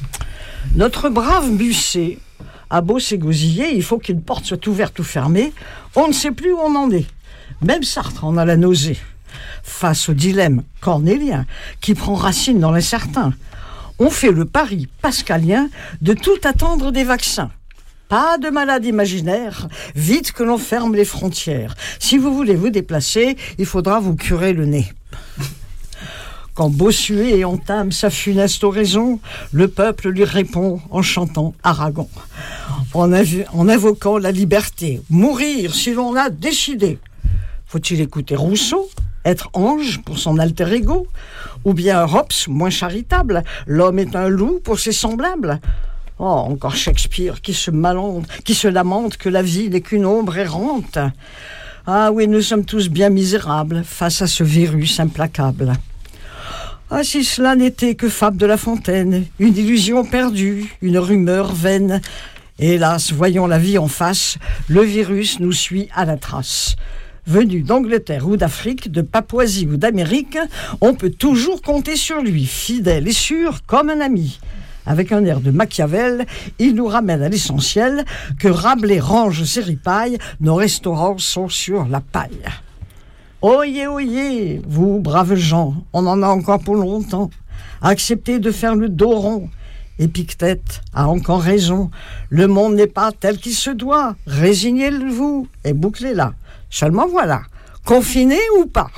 Notre brave Busset a beau s'égosiller, il faut qu'une porte soit ouverte ou fermée, on ne sait plus où on en est. Même Sartre en a la nausée. Face au dilemme cornélien qui prend racine dans l'incertain, on fait le pari pascalien de tout attendre des vaccins. Pas de malade imaginaire, vite que l'on ferme les frontières. Si vous voulez vous déplacer, il faudra vous curer le nez. Quand Bossuet entame sa funeste oraison, le peuple lui répond en chantant Aragon, en, inv- en invoquant la liberté. Mourir si l'on a décidé. Faut-il écouter Rousseau, être ange pour son alter ego? Ou bien Hobbes, moins charitable, l'homme est un loup pour ses semblables? Oh, encore Shakespeare qui se malante, qui se lamente que la vie n'est qu'une ombre errante. Ah oui, nous sommes tous bien misérables face à ce virus implacable. Ah, si cela n'était que fable de La Fontaine, une illusion perdue, une rumeur vaine. Hélas, voyons la vie en face, le virus nous suit à la trace. Venu d'Angleterre ou d'Afrique, de Papouasie ou d'Amérique, on peut toujours compter sur lui, fidèle et sûr comme un ami. Avec un air de Machiavel, il nous ramène à l'essentiel, que Rabelais range ses ripailles, nos restaurants sont sur la paille. Oyez, oyez, vous braves gens, on en a encore pour longtemps. Acceptez de faire le dos rond. Épictète a encore raison. Le monde n'est pas tel qu'il se doit. Résignez-vous et bouclez-la. Seulement voilà, confiné ou pas.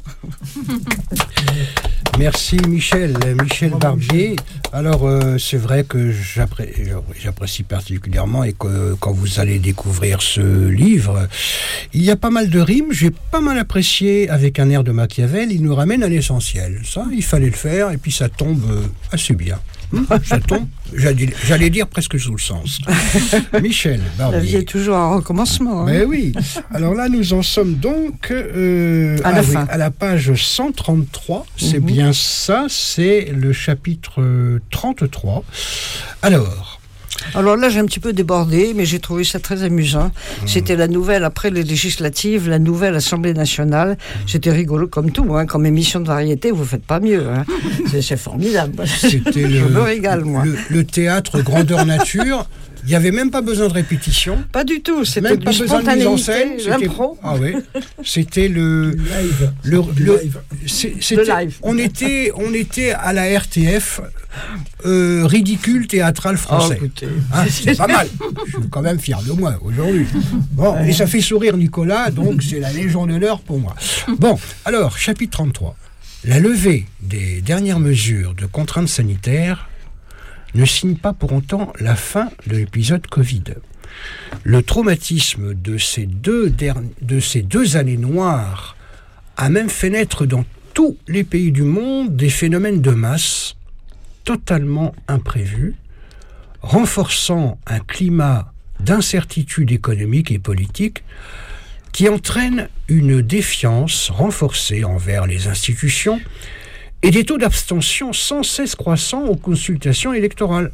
Merci Michel, Michel Barbier. Alors euh, c'est vrai que j'appré- j'apprécie particulièrement et que quand vous allez découvrir ce livre, il y a pas mal de rimes, j'ai pas mal apprécié avec un air de Machiavel, il nous ramène à l'essentiel. Ça, il fallait le faire et puis ça tombe euh, assez bien. Ça tombe, j'allais, j'allais dire presque sous le sens. Michel Barbier.
La vie est toujours un recommencement. Hein.
Mais oui. Alors là, nous en sommes donc euh,
à, la
ah oui,
fin.
à la page cent trente-trois. C'est mmh. bien ça, c'est le chapitre trente-trois. Alors...
Alors là, j'ai un petit peu débordé, mais j'ai trouvé ça très amusant. Mmh. C'était la nouvelle, après les législatives, la nouvelle Assemblée nationale. Mmh. C'était rigolo comme tout, hein. Comme émission de variété, vous faites pas mieux. Hein. C'est, c'est formidable.
C'était
Je
le,
me régale, moi.
Le, le théâtre grandeur nature. Il n'y avait même pas besoin de répétition.
Pas du tout, c'était
même
du
pas besoin de mise en scène.
l'impro.
Ah oui, c'était le
live.
Le,
le,
le
live.
C'est, c'était,
le live.
On était, on était à la R T F, euh, ridicule théâtral français.
Oh, écoutez,
hein, c'est pas mal. Je suis quand même fier de moi aujourd'hui. Bon, et ça fait sourire Nicolas, donc c'est la Légion d'honneur pour moi. Bon, alors chapitre trente-trois. La levée des dernières mesures de contraintes sanitaires ne signe pas pour autant la fin de l'épisode Covid. Le traumatisme de ces deux, derni- de ces deux années noires a même fait naître dans tous les pays du monde des phénomènes de masse totalement imprévus, renforçant un climat d'incertitude économique et politique qui entraîne une défiance renforcée envers les institutions et des taux d'abstention sans cesse croissants aux consultations électorales.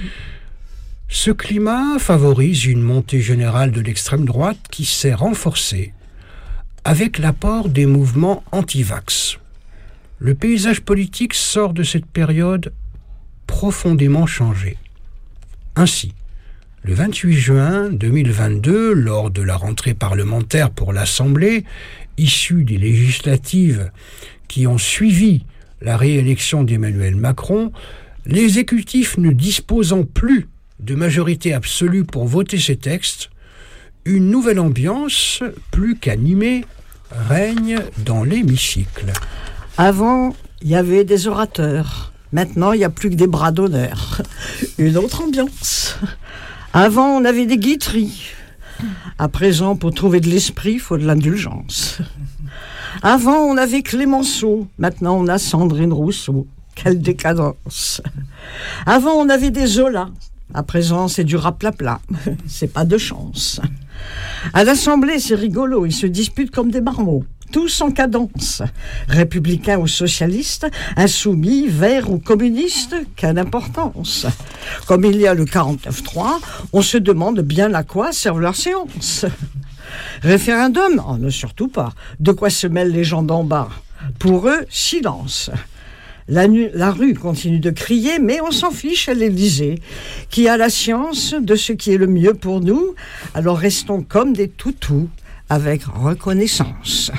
Ce climat favorise une montée générale de l'extrême droite qui s'est renforcée avec l'apport des mouvements anti-vax. Le paysage politique sort de cette période profondément changé. Ainsi, le vingt-huit juin deux mille vingt-deux, lors de la rentrée parlementaire pour l'Assemblée, issue des législatives qui ont suivi la réélection d'Emmanuel Macron, l'exécutif ne disposant plus de majorité absolue pour voter ces textes, une nouvelle ambiance, plus qu'animée, règne dans l'hémicycle.
Avant, il y avait des orateurs. Maintenant, il n'y a plus que des bras d'honneur. Une autre ambiance. Avant, on avait des guitteries. À présent, pour trouver de l'esprit, il faut de l'indulgence. Avant, on avait Clémenceau. Maintenant, on a Sandrine Rousseau. Quelle décadence. Avant, on avait des Zola. À présent, c'est du raplapla. C'est pas de chance. À l'Assemblée, c'est rigolo. Ils se disputent comme des marmots. Tous en cadence. Républicains ou socialistes, insoumis, verts ou communistes, quelle importance. Comme il y a le quarante-neuf trois, on se demande bien à quoi servent leurs séances. Référendum ? Oh, non, surtout pas. De quoi se mêlent les gens d'en bas ? Pour eux, silence. La, nu- la rue continue de crier, mais on s'en fiche à l'Élysée, qui a la science de ce qui est le mieux pour nous. Alors restons comme des toutous, avec reconnaissance.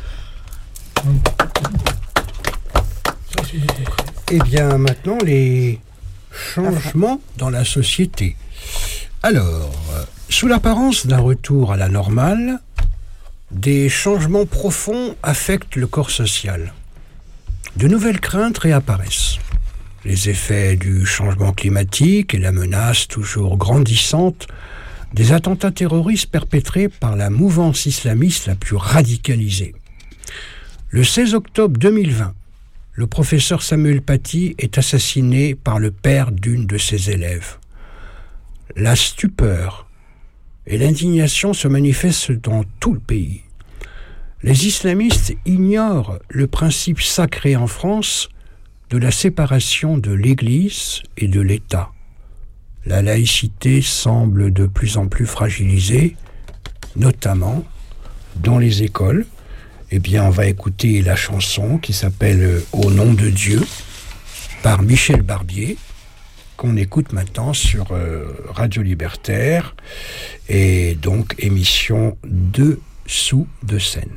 Eh bien, maintenant, les changements dans la société. Alors, sous l'apparence d'un retour à la normale, des changements profonds affectent le corps social. De nouvelles craintes réapparaissent. Les effets du changement climatique et la menace toujours grandissante des attentats terroristes perpétrés par la mouvance islamiste la plus radicalisée. Le seize octobre deux mille vingt, le professeur Samuel Paty est assassiné par le père d'une de ses élèves. La stupeur et l'indignation se manifestent dans tout le pays. Les islamistes ignorent le principe sacré en France de la séparation de l'Église et de l'État. La laïcité semble de plus en plus fragilisée, notamment dans les écoles. Eh bien, on va écouter la chanson qui s'appelle « Au nom de Dieu » par Michel Barbier. qu'on écoute maintenant sur euh, Radio Libertaire, et donc émission Dessous de scène.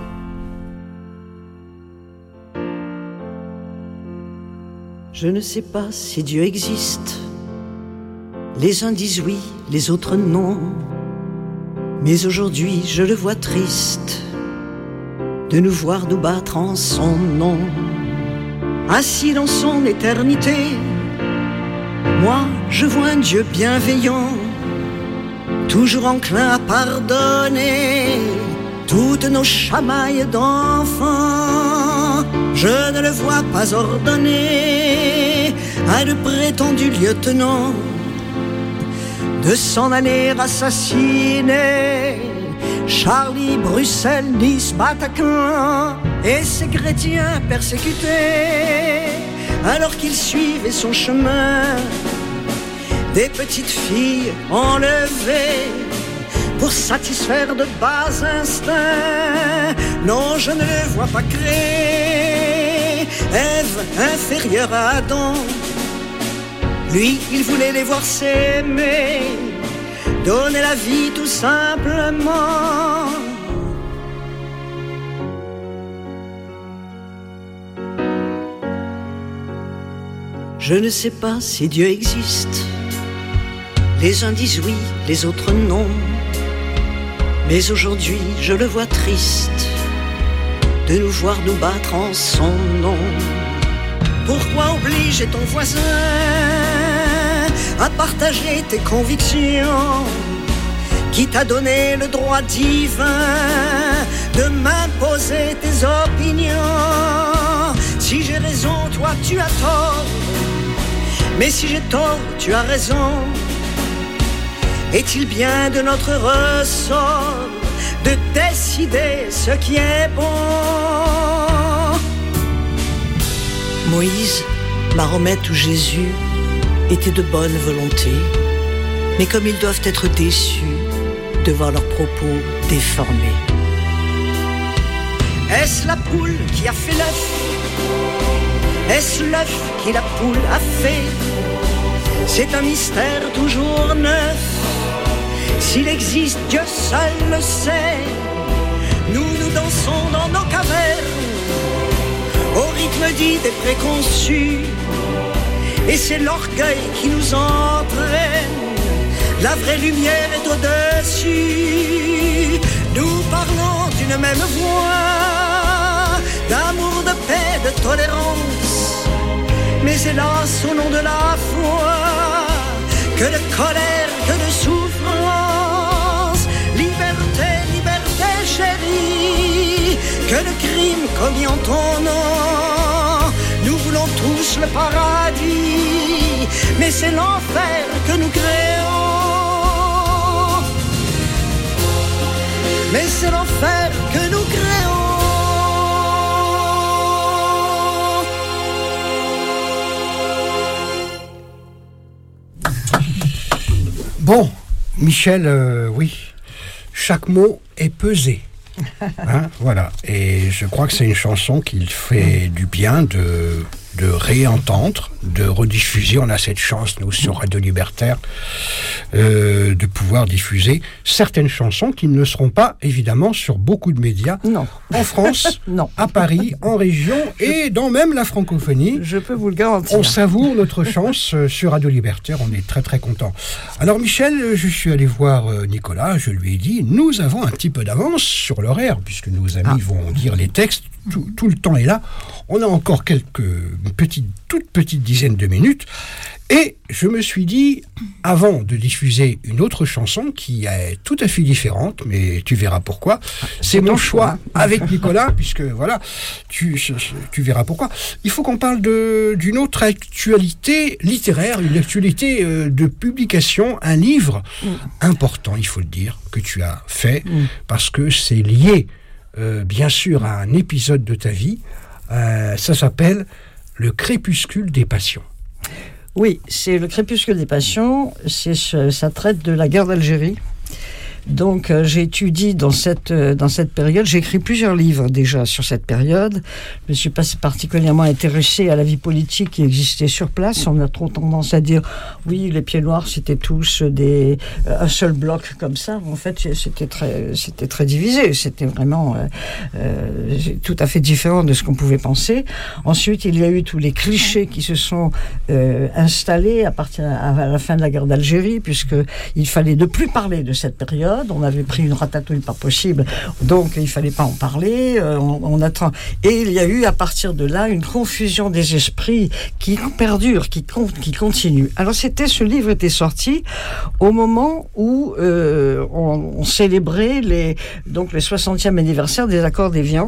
Je ne sais pas si Dieu existe. Les uns disent oui, les autres non. Mais aujourd'hui, je le vois triste de nous voir nous battre en son nom. Assis dans son éternité, moi, je vois un Dieu bienveillant, toujours enclin à pardonner toutes nos chamailles d'enfants. Je ne le vois pas ordonner à de prétendus lieutenants de s'en aller assassiner Charlie, Bruxelles, Nice, Bataclan et ces chrétiens persécutés, alors qu'ils suivaient son chemin. Des petites filles enlevées pour satisfaire de bas instincts. Non, je ne le vois pas créer Ève inférieure à Adam. Lui, il voulait les voir s'aimer, donner la vie tout simplement. Je ne sais pas si Dieu existe. Les uns disent oui, les autres non. Mais aujourd'hui, je le vois triste de nous voir nous battre en son nom. Pourquoi obliger ton voisin à partager tes convictions, qui t'a donné le droit divin de m'imposer tes opinions? Si j'ai raison, toi tu as tort, mais si j'ai tort, tu as raison. Est-il bien de notre ressort de décider ce qui est bon? Moïse, Mahomet ou Jésus étaient de bonne volonté, mais comme ils doivent être déçus de voir leurs propos déformés.
Est-ce la poule qui a fait l'œuf? Est-ce l'œuf qui la poule a fait? C'est un mystère toujours neuf. S'il existe, Dieu seul le sait. Nous, nous dansons dans nos cavernes au rythme dit des préconçus, et c'est l'orgueil qui nous entraîne. La vraie lumière est au-dessus. Nous parlons d'une même voix, d'amour, de paix, de tolérance. Mais hélas, au nom de la foi, que de colère, que de souffrance. Liberté, liberté chérie, que de crimes commis en ton nom. Nous voulons tous le paradis, mais c'est l'enfer que nous créons. Mais c'est l'enfer que nous créons.
Bon, Michel, euh, oui, chaque mot est pesé. Hein, voilà, et je crois que c'est une chanson qu'il fait du bien de, de réentendre, de rediffuser. On a cette chance, nous, sur Radio Libertaire, euh, de pouvoir diffuser certaines chansons qui ne seront pas, évidemment, sur beaucoup de médias.
Non.
En France, non. À Paris, en région et dans même la francophonie.
Je peux vous le garantir.
On savoure notre chance sur Radio Libertaire. On est très, très contents. Alors, Michel, je suis allé voir Nicolas. Je lui ai dit, nous avons un petit peu d'avance sur l'horaire, puisque nos amis ah. vont dire les textes. Tout, tout le temps est là. On a encore quelques petites, toutes petites dizaines de minutes. Et je me suis dit, avant de diffuser une autre chanson qui est tout à fait différente, mais tu verras pourquoi, c'est mon choix avec Nicolas, puisque voilà, tu, tu verras pourquoi. Il faut qu'on parle de, d'une autre actualité littéraire, une actualité euh, de publication, un livre mm. important, il faut le dire, que tu as fait, mm. parce que c'est lié, euh, bien sûr, à un épisode de ta vie. Euh, ça s'appelle « Le crépuscule des passions ».
Oui, c'est le crépuscule des passions, c'est, ça traite de la guerre d'Algérie. Donc euh, j'étudie dans cette, euh, dans cette période, j'ai écrit plusieurs livres déjà sur cette période. Je me suis pas particulièrement intéressée à la vie politique qui existait sur place. On a trop tendance à dire, oui, les Pieds Noirs, c'était tous des, euh, un seul bloc comme ça. En fait, c'était très, c'était très divisé. C'était vraiment euh, euh, tout à fait différent de ce qu'on pouvait penser. Ensuite, il y a eu tous les clichés qui se sont euh, installés à partir à, à la fin de la guerre d'Algérie, puisque il fallait ne plus parler de cette période. On avait pris une ratatouille pas possible, donc il fallait pas en parler. Euh, on, on attend. Et il y a eu à partir de là une confusion des esprits qui perdure, qui, qui continue. Alors c'était, ce livre était sorti au moment où euh, on, on célébrait les, donc les soixantième anniversaire des accords d'Évian.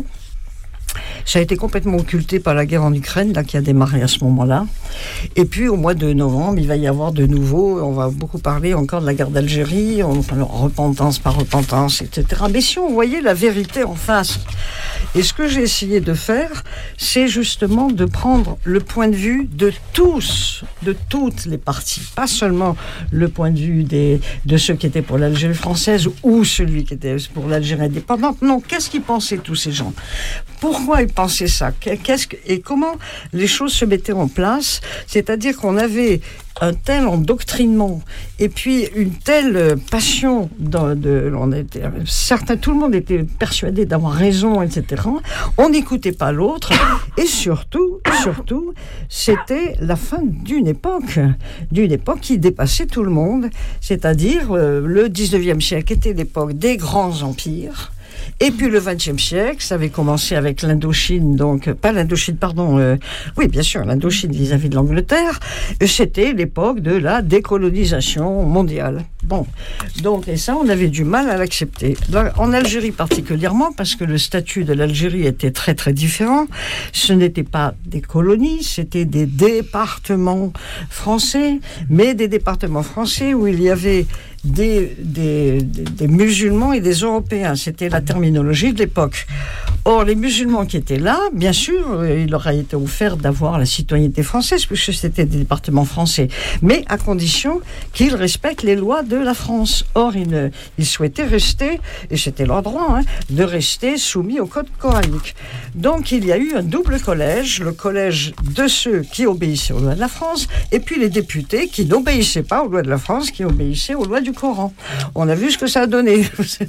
Ça a été complètement occulté par la guerre en Ukraine, là, qui a démarré à ce moment-là. Et puis, au mois de novembre, il va y avoir de nouveau, on va beaucoup parler encore de la guerre d'Algérie, on, alors, repentance par repentance, et cetera. Mais si on voyait la vérité en face, et ce que j'ai essayé de faire, c'est justement de prendre le point de vue de tous, de toutes les parties, pas seulement le point de vue des, de ceux qui étaient pour l'Algérie française ou celui qui était pour l'Algérie indépendante. Non, qu'est-ce qu'ils pensaient tous ces gens ? Pourquoi ils pensaient ça ? Qu'est-ce que, et comment les choses se mettaient en place ? C'est-à-dire qu'on avait un tel endoctrinement et puis une telle passion de, de on était certains, tout le monde était persuadé d'avoir raison, et cetera. On n'écoutait pas l'autre et surtout, surtout, c'était la fin d'une époque, d'une époque qui dépassait tout le monde. C'est-à-dire euh, le dix-neuvième siècle était l'époque des grands empires. Et puis le vingtième siècle, ça avait commencé avec l'Indochine, donc pas l'Indochine, pardon, euh, oui bien sûr l'Indochine vis-à-vis de l'Angleterre. C'était l'époque de la décolonisation mondiale. Bon, donc et ça on avait du mal à l'accepter. Là, en Algérie particulièrement, parce que le statut de l'Algérie était très très différent. Ce n'était pas des colonies, c'était des départements français, mais des départements français où il y avait Des, des, des, des musulmans et des Européens. C'était la terminologie de l'époque. Or, les musulmans qui étaient là, bien sûr, il leur a été offert d'avoir la citoyenneté française, puisque c'était des départements français, mais à condition qu'ils respectent les lois de la France. Or, ils, ils souhaitaient rester, et c'était leur droit, hein, de rester soumis au code coranique. Donc, il y a eu un double collège, le collège de ceux qui obéissaient aux lois de la France, et puis les députés qui n'obéissaient pas aux lois de la France, qui obéissaient aux lois du Coran. On a vu ce que ça a donné.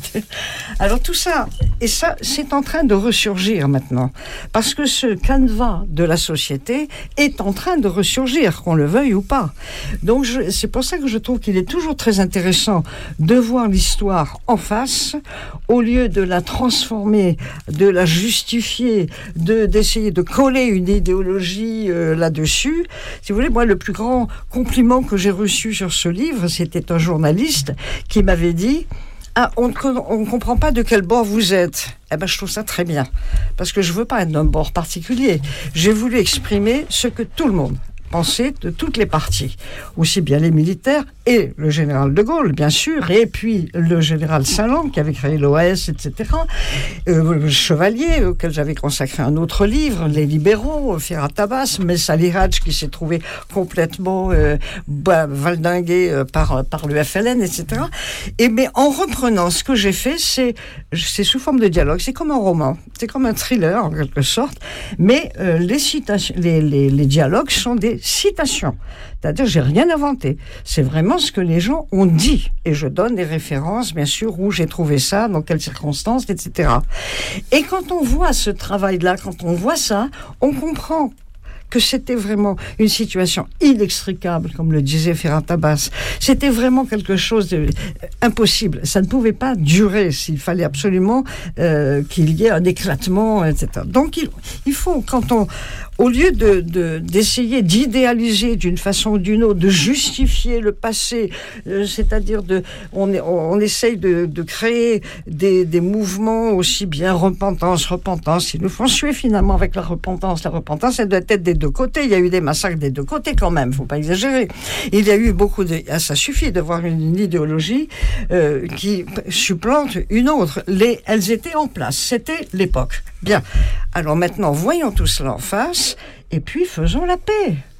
Alors tout ça, et ça, c'est en train de ressurgir maintenant, parce que ce canevas de la société est en train de ressurgir, qu'on le veuille ou pas. Donc je, c'est pour ça que je trouve qu'il est toujours très intéressant de voir l'histoire en face, au lieu de la transformer, de la justifier, de, d'essayer de coller une idéologie euh, là-dessus. Si vous voulez, moi, le plus grand compliment que j'ai reçu sur ce livre, c'était un journaliste qui m'avait dit « Ah, on ne comprend pas de quel bord vous êtes. » Eh ben, je trouve ça très bien, parce que je ne veux pas être d'un bord particulier. J'ai voulu exprimer ce que tout le monde pensait de toutes les parties, aussi bien les militaires et le général de Gaulle, bien sûr, et puis le général Saint-Lang qui avait créé l'O A S, et cetera. Euh, le Chevalier, auquel j'avais consacré un autre livre, les libéraux, Ferhat Abbas, Messa Liraj qui s'est trouvé complètement euh, bah, valdingué euh, par, par le F L N, et cetera. Et mais en reprenant, ce que j'ai fait, c'est, c'est sous forme de dialogue, c'est comme un roman, c'est comme un thriller en quelque sorte, mais euh, les, citations, les, les, les dialogues sont des citations. C'est-à-dire, j'ai rien inventé. C'est vraiment ce que les gens ont dit. Et je donne des références, bien sûr, où j'ai trouvé ça, dans quelles circonstances, et cetera. Et quand on voit ce travail-là, quand on voit ça, on comprend que c'était vraiment une situation inextricable, comme le disait Ferhat Abbas. C'était vraiment quelque chose d'impossible. Ça ne pouvait pas durer, s'il fallait absolument euh, qu'il y ait un éclatement, et cetera. Donc, il, il faut, quand on... Au lieu de, de, d'essayer d'idéaliser d'une façon ou d'une autre, de justifier le passé, euh, c'est-à-dire de, on, on, on essaye de, de créer des, des mouvements aussi bien repentance, repentance. Ils nous font suer finalement avec la repentance. La repentance, elle doit être des deux côtés. Il y a eu des massacres des deux côtés quand même, faut pas exagérer. Il y a eu beaucoup de... Ça suffit de voir une, une idéologie euh, qui supplante une autre. Les, elles étaient en place. C'était l'époque. Bien. Alors maintenant, voyons tout cela en face et puis faisons la paix.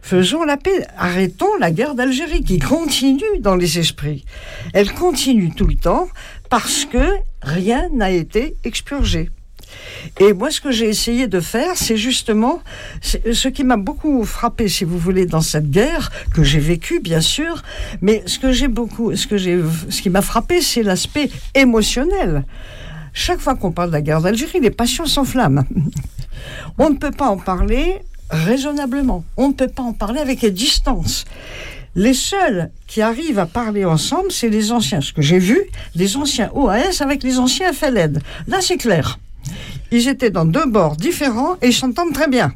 Faisons la paix, arrêtons la guerre d'Algérie qui continue dans les esprits. Elle continue tout le temps parce que rien n'a été expurgé. Et moi, ce que j'ai essayé de faire, c'est justement c'est ce qui m'a beaucoup frappé, si vous voulez, dans cette guerre que j'ai vécue, bien sûr. Mais ce que j'ai beaucoup, ce que j'ai, ce qui m'a frappé, c'est l'aspect émotionnel. Chaque fois qu'on parle de la guerre d'Algérie, les passions s'enflamment. On ne peut pas en parler raisonnablement. On ne peut pas en parler avec distance. Les seuls qui arrivent à parler ensemble, c'est les anciens. Ce que j'ai vu, les anciens O A S avec les anciens F L N. Là, c'est clair. Ils étaient dans deux bords différents et ils s'entendent très bien.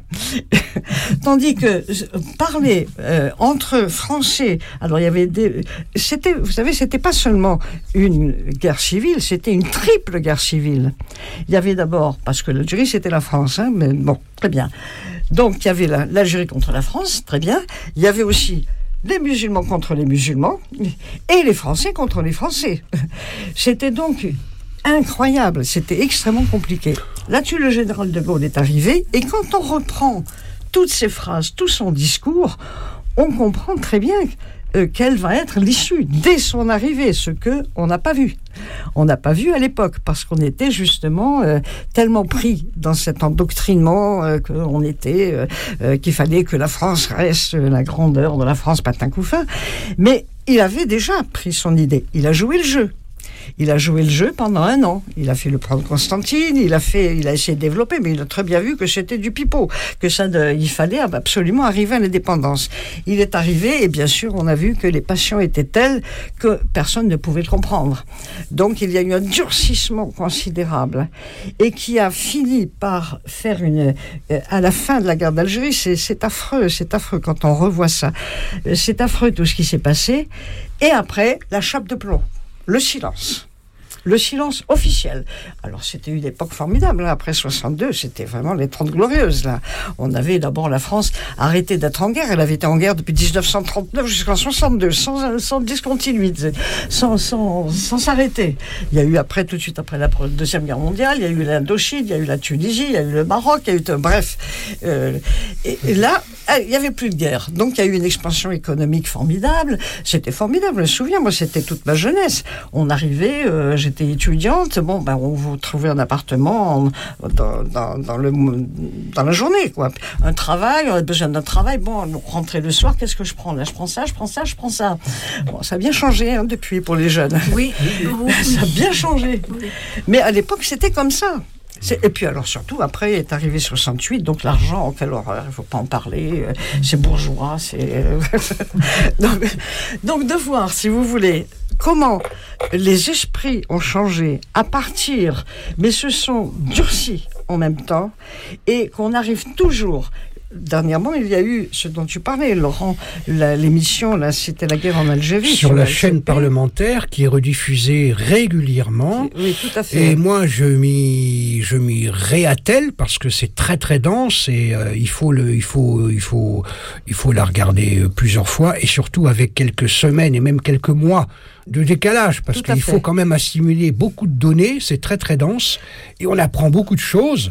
Tandis que euh, parler euh, entre Français, alors il y avait des, c'était, vous savez, c'était pas seulement une guerre civile, c'était une triple guerre civile. Il y avait d'abord, parce que l'Algérie c'était la France, hein, mais bon, très bien. Donc il y avait la, l'Algérie contre la France, très bien. Il y avait aussi les musulmans contre les musulmans et les Français contre les Français. C'était donc incroyable, c'était extrêmement compliqué. Là-dessus, le général de Gaulle est arrivé, et quand on reprend toutes ces phrases, tout son discours, on comprend très bien euh, quelle va être l'issue dès son arrivée, ce que on n'a pas vu. On n'a pas vu à l'époque, parce qu'on était justement euh, tellement pris dans cet endoctrinement euh, qu'on était, euh, euh, qu'il fallait que la France reste la grandeur de la France patin couffin. Mais il avait déjà pris son idée, il a joué le jeu. Il a joué le jeu pendant un an. Il a fait le plan de Constantine, il a fait, il a essayé de développer, mais il a très bien vu que c'était du pipeau, que ça, de, il fallait absolument arriver à l'indépendance. Il est arrivé, et bien sûr, on a vu que les passions étaient telles que personne ne pouvait le comprendre. Donc, il y a eu un durcissement considérable, et qui a fini par faire une, euh, à la fin de la guerre d'Algérie, c'est, c'est affreux, c'est affreux quand on revoit ça. C'est affreux tout ce qui s'est passé. Et après, la chape de plomb. Le silence. Le silence officiel. Alors, c'était une époque formidable. Hein. Après soixante-deux, c'était vraiment les Trente Glorieuses. Là. On avait d'abord la France arrêté d'être en guerre. Elle avait été en guerre depuis dix-neuf cent trente-neuf jusqu'en soixante-deux, sans, sans discontinuité, sans, sans, sans s'arrêter. Il y a eu après, tout de suite après la Deuxième Guerre mondiale, il y a eu l'Indochine, il y a eu la Tunisie, il y a eu le Maroc, il y a eu... Bref. Euh, et, et là, il n'y avait plus de guerre. Donc, il y a eu une expansion économique formidable. C'était formidable. Je me souviens, moi, c'était toute ma jeunesse. On arrivait, euh, j'étais étudiante, bon, ben, on vous trouvait un appartement en, dans, dans, dans, le, dans la journée, quoi. Un travail, on a besoin d'un travail. Bon, on rentrait le soir, qu'est-ce que je prends? Là, je prends ça, je prends ça, je prends ça. Bon, ça a bien changé, hein, depuis, pour les jeunes.
Oui.
Ça a bien changé. Oui. Mais à l'époque, c'était comme ça. C'est, et puis alors surtout après est arrivé soixante-huit, donc l'argent, quelle horreur, il ne faut pas en parler, euh, c'est bourgeois, c'est euh, donc, donc de voir, si vous voulez, comment les esprits ont changé à partir, mais se sont durcis en même temps, et qu'on arrive toujours. Dernièrement, il y a eu ce dont tu parlais, Laurent, la, l'émission, là, c'était la guerre en Algérie.
Sur, sur la, la chaîne parlementaire qui est rediffusée régulièrement.
Oui, tout à fait.
Et moi, je m'y, je m'y réattelle parce que c'est très très dense et euh, il faut le, il faut, il faut, il faut la regarder plusieurs fois et surtout avec quelques semaines et même quelques mois de décalage parce tout qu'il faut quand même assimiler beaucoup de données. C'est très très dense et on apprend beaucoup de choses.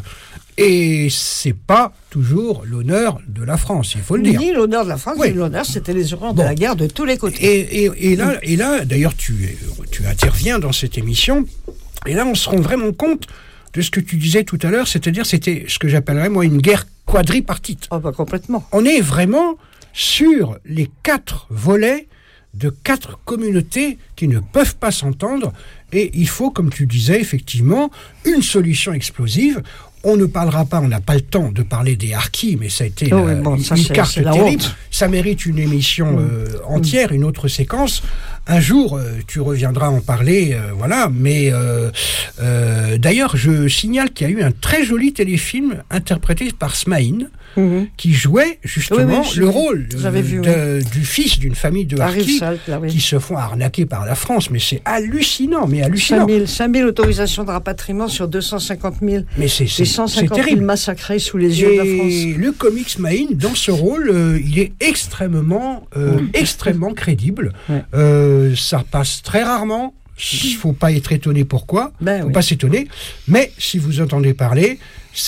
Et c'est pas toujours l'honneur de la France, il faut le dire.
Ni l'honneur de la France, oui. Ni l'honneur, c'était les horreurs bon. de la guerre de tous les côtés.
Et, et, et là, et là, d'ailleurs, tu, tu interviens dans cette émission, et là, on se rend vraiment compte de ce que tu disais tout à l'heure, c'est-à-dire, c'était ce que j'appellerais, moi, une guerre quadripartite.
Oh, bah, complètement.
On est vraiment sur les quatre volets de quatre communautés qui ne peuvent pas s'entendre, et il faut, comme tu disais, effectivement, une solution explosive. On ne parlera pas, on n'a pas le temps de parler des harkis, mais ça a été
oh
la,
oui, bon,
une,
ça,
une
c'est,
carte
c'est
terrible. Ça mérite une émission euh, entière, une autre séquence. Un jour, euh, tu reviendras en parler, euh, voilà. Mais euh, euh, d'ailleurs, je signale qu'il y a eu un très joli téléfilm interprété par Smaïn, mm-hmm. qui jouait justement oui, oui, le rôle euh, vu, de, oui. du fils d'une famille de harkis oui. qui se font arnaquer par la France. Mais c'est hallucinant, mais hallucinant.
cinq mille autorisations de rapatriement sur deux cent cinquante mille.
Mais c'est, c'est,
cent cinquante mille massacrés sous les yeux
et
de la France.
Le comic Smaïn, dans ce rôle, euh, il est extrêmement, euh, mmh. extrêmement crédible. Ouais. Euh, ça passe très rarement. Il ne faut pas être étonné pourquoi. Ben, faut oui. pas s'étonner. Mais si vous entendez parler, c'est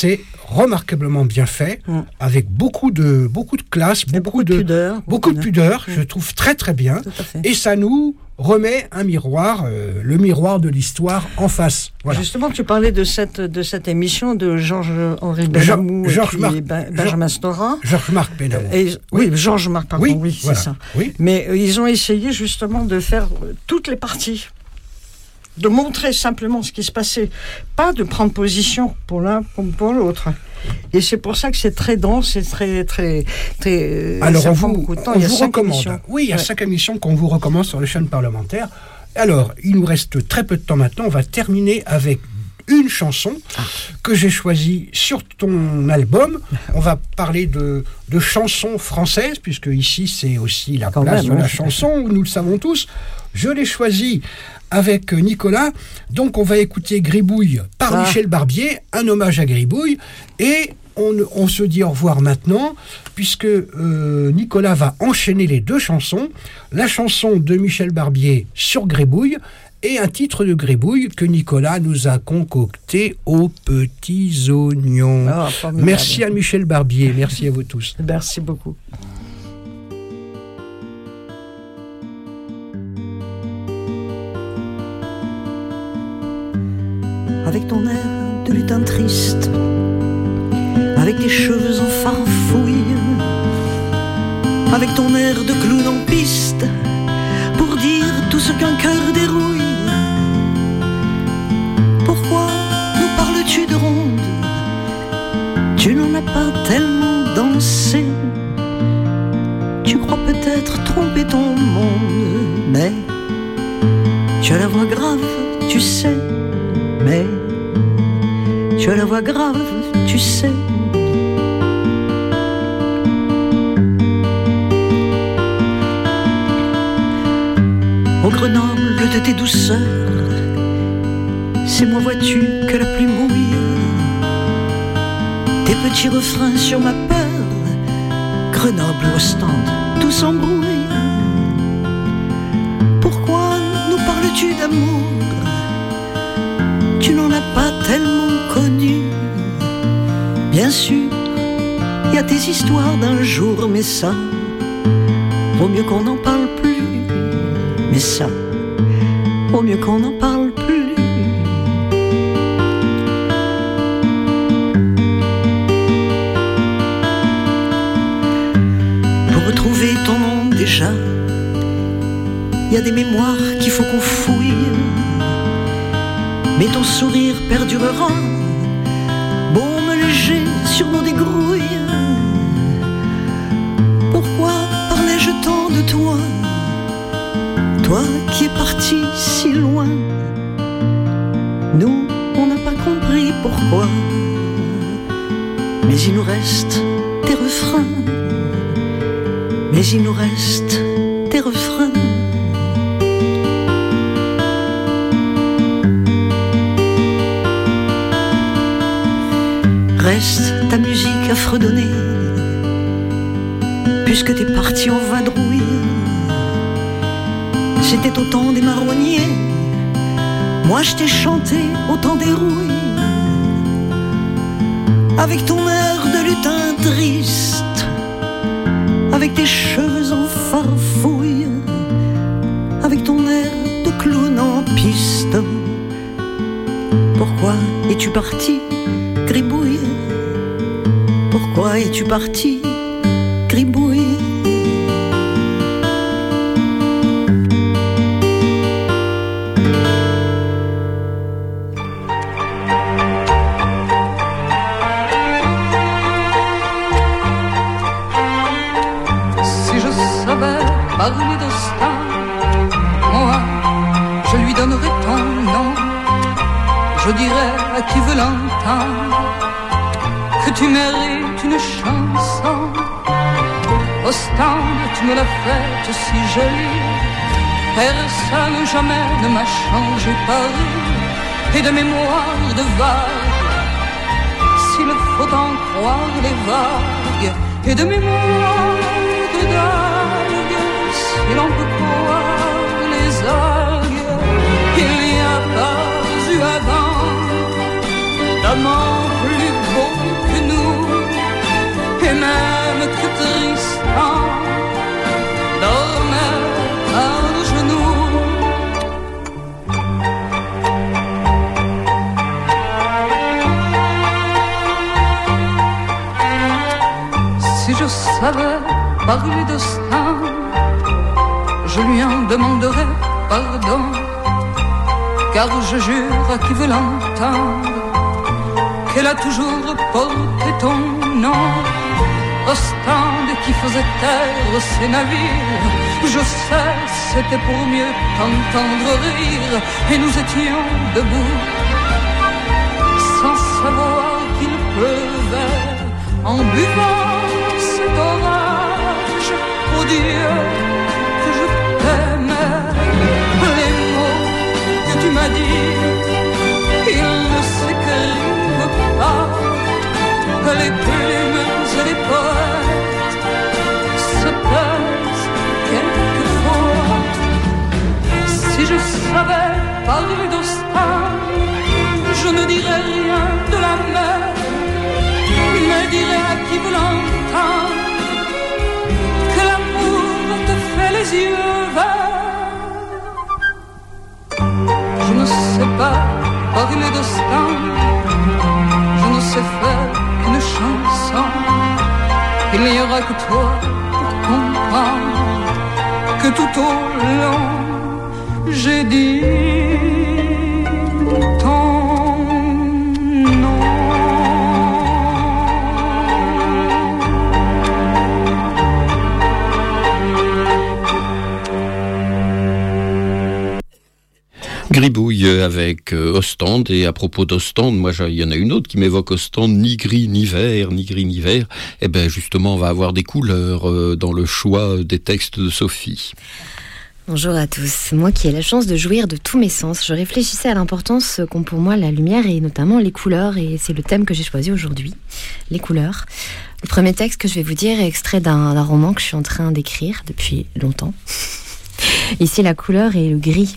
remarquablement bien fait, mmh. avec beaucoup de, beaucoup de classe, beaucoup,
beaucoup de,
de
pudeur.
Beaucoup de pudeur, mmh. je trouve très très bien. Et ça nous remet un miroir, euh, le miroir de l'histoire en face. Voilà.
Justement, tu parlais de cette, de cette émission de Georges-Henri Benamou et
Georges Marc,
ben, Benjamin Stora.
Georges-Marc Benamou.
Et, oui, oui Georges-Marc, pardon, oui, oui
voilà.
c'est ça.
Oui.
Mais euh, ils ont essayé justement de faire euh, toutes les parties, de montrer simplement ce qui se passait, pas de prendre position pour l'un comme pour l'autre. Et c'est pour ça que c'est très dense et très très très.
Alors
ça
on
prend
vous,
beaucoup de temps.
on
il y a
vous
cinq
recommande.
émissions.
Oui, il y a
ouais.
cinq émissions qu'on vous recommande sur les chaînes parlementaires. Alors, il nous reste très peu de temps maintenant. On va terminer avec une chanson ah. que j'ai choisie sur ton album. On va parler de, de chansons françaises, puisque ici c'est aussi la Quand place même, de hein. la chanson, nous le savons tous. Je l'ai choisie avec Nicolas. Donc on va écouter Gribouille par ah. Michel Barbier, un hommage à Gribouille. Et on, on se dit au revoir maintenant, puisque euh, Nicolas va enchaîner les deux chansons. La chanson de Michel Barbier sur Gribouille et un titre de Gribouille que Nicolas nous a concocté aux petits oignons. Oh, merci à Michel Barbier, merci à vous tous.
Merci beaucoup.
Avec ton air de lutin triste, avec tes cheveux en farfouille, avec ton air de clown en piste, pour dire tout ce qu'un cœur dérouille. Pourquoi nous parles-tu de ronde? Tu n'en as pas tellement dansé. Tu crois peut-être tromper ton monde, mais tu as la voix grave, tu sais. Mais tu as la voix grave, tu sais. Au Grenoble de tes douceurs, c'est moi vois-tu que la pluie mouille. Tes petits refrains sur ma peur, Grenoble au stand, tout s'embrouille. Pourquoi nous parles-tu d'amour? Tu n'en as pas tellement connu. Bien sûr, il y a tes histoires d'un jour, mais ça, vaut mieux qu'on n'en parle plus. Mais ça, vaut mieux qu'on n'en parle plus. Pour retrouver ton nom déjà, il y a des mémoires qu'il faut qu'on fouille. Mais ton sourire perdurera, baume léger sur nos dégrouilles. Pourquoi parlais-je tant de toi? Toi qui es parti si loin. Nous, on n'a pas compris pourquoi. Mais il nous reste tes refrains. Mais il nous reste tes refrains. Reste ta musique à fredonner, puisque t'es parti en vadrouille. C'était au temps des marronniers, moi je t'ai chanté au temps des rouilles. Avec ton air de lutin triste, avec tes cheveux en farfouille, avec ton air de clown en piste. Pourquoi es-tu parti, Gribouille? Pourquoi es-tu parti, Gribouille?
Si je savais parler d'Austin, moi, je lui donnerais ton nom. Je dirais à qui veut l'entendre que tu mérites une chanson. Austin, tu me l'as faite si jolie. Personne jamais ne m'a changé Paris. Et de mémoire de vagues, s'il faut en croire les vagues. Et de mémoire de dagues, si l'on peut croire les algues. Il n'y a pas eu avant d'amant plus beau qu'une parler d'Austin, je lui en demanderai pardon, car je jure à qui veut l'entendre qu'elle a toujours porté ton nom. Ostende qui faisait taire ses navires, je sais, c'était pour mieux t'entendre rire, et nous étions debout, sans savoir qu'il pleuvait, en buvant cet orage. Oh Dieu, que je t'aimais, les mots que tu m'as dit, ils ne s'écrivent pas, les plumes et les poètes se taisent quelquefois. Si je savais parler d'Austin, je ne dirais rien de la mer, mais dirais à qui veut l'entendre que l'amour te fait les yeux verts. Je ne sais pas parler d'Austin, je ne sais faire qu'une chanson. Il n'y aura que toi pour comprendre que tout au long j'ai dit ton nom.
Gribouille avec euh, Ostende, et à propos d'Ostende, moi il y en a une autre qui m'évoque Ostende, ni gris ni vert, ni gris ni vert. Eh bien justement, on va avoir des couleurs euh, dans le choix des textes de Sophie.
Bonjour à tous. Moi qui ai la chance de jouir de tous mes sens, je réfléchissais à l'importance qu'ont pour moi la lumière et notamment les couleurs, et c'est le thème que j'ai choisi aujourd'hui, les couleurs. Le premier texte que je vais vous dire est extrait d'un, d'un roman que je suis en train d'écrire depuis longtemps. Ici, la couleur est le gris.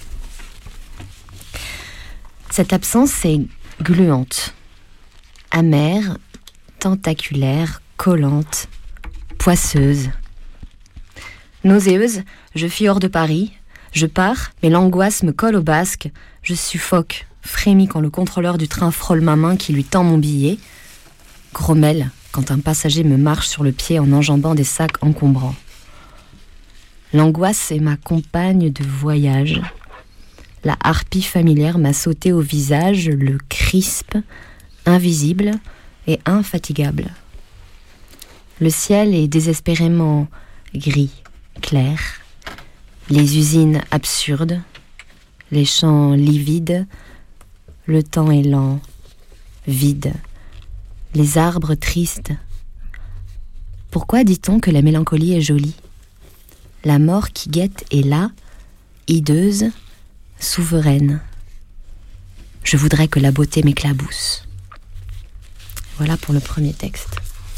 Cette absence est gluante, amère, tentaculaire, collante, poisseuse. Nauséeuse, je fuis hors de Paris, je pars, mais l'angoisse me colle au basque, je suffoque, frémis quand le contrôleur du train frôle ma main qui lui tend mon billet, grommelle quand un passager me marche sur le pied en enjambant des sacs encombrants. L'angoisse est ma compagne de voyage. La harpie familière m'a sauté au visage, le crisp, invisible et infatigable. Le ciel est désespérément gris, clair. Les usines absurdes, les champs livides, le temps est lent, vide. Les arbres tristes. Pourquoi dit-on que la mélancolie est jolie ? La mort qui guette est là, hideuse, souveraine. Je voudrais que la beauté m'éclabousse. Voilà pour le premier texte.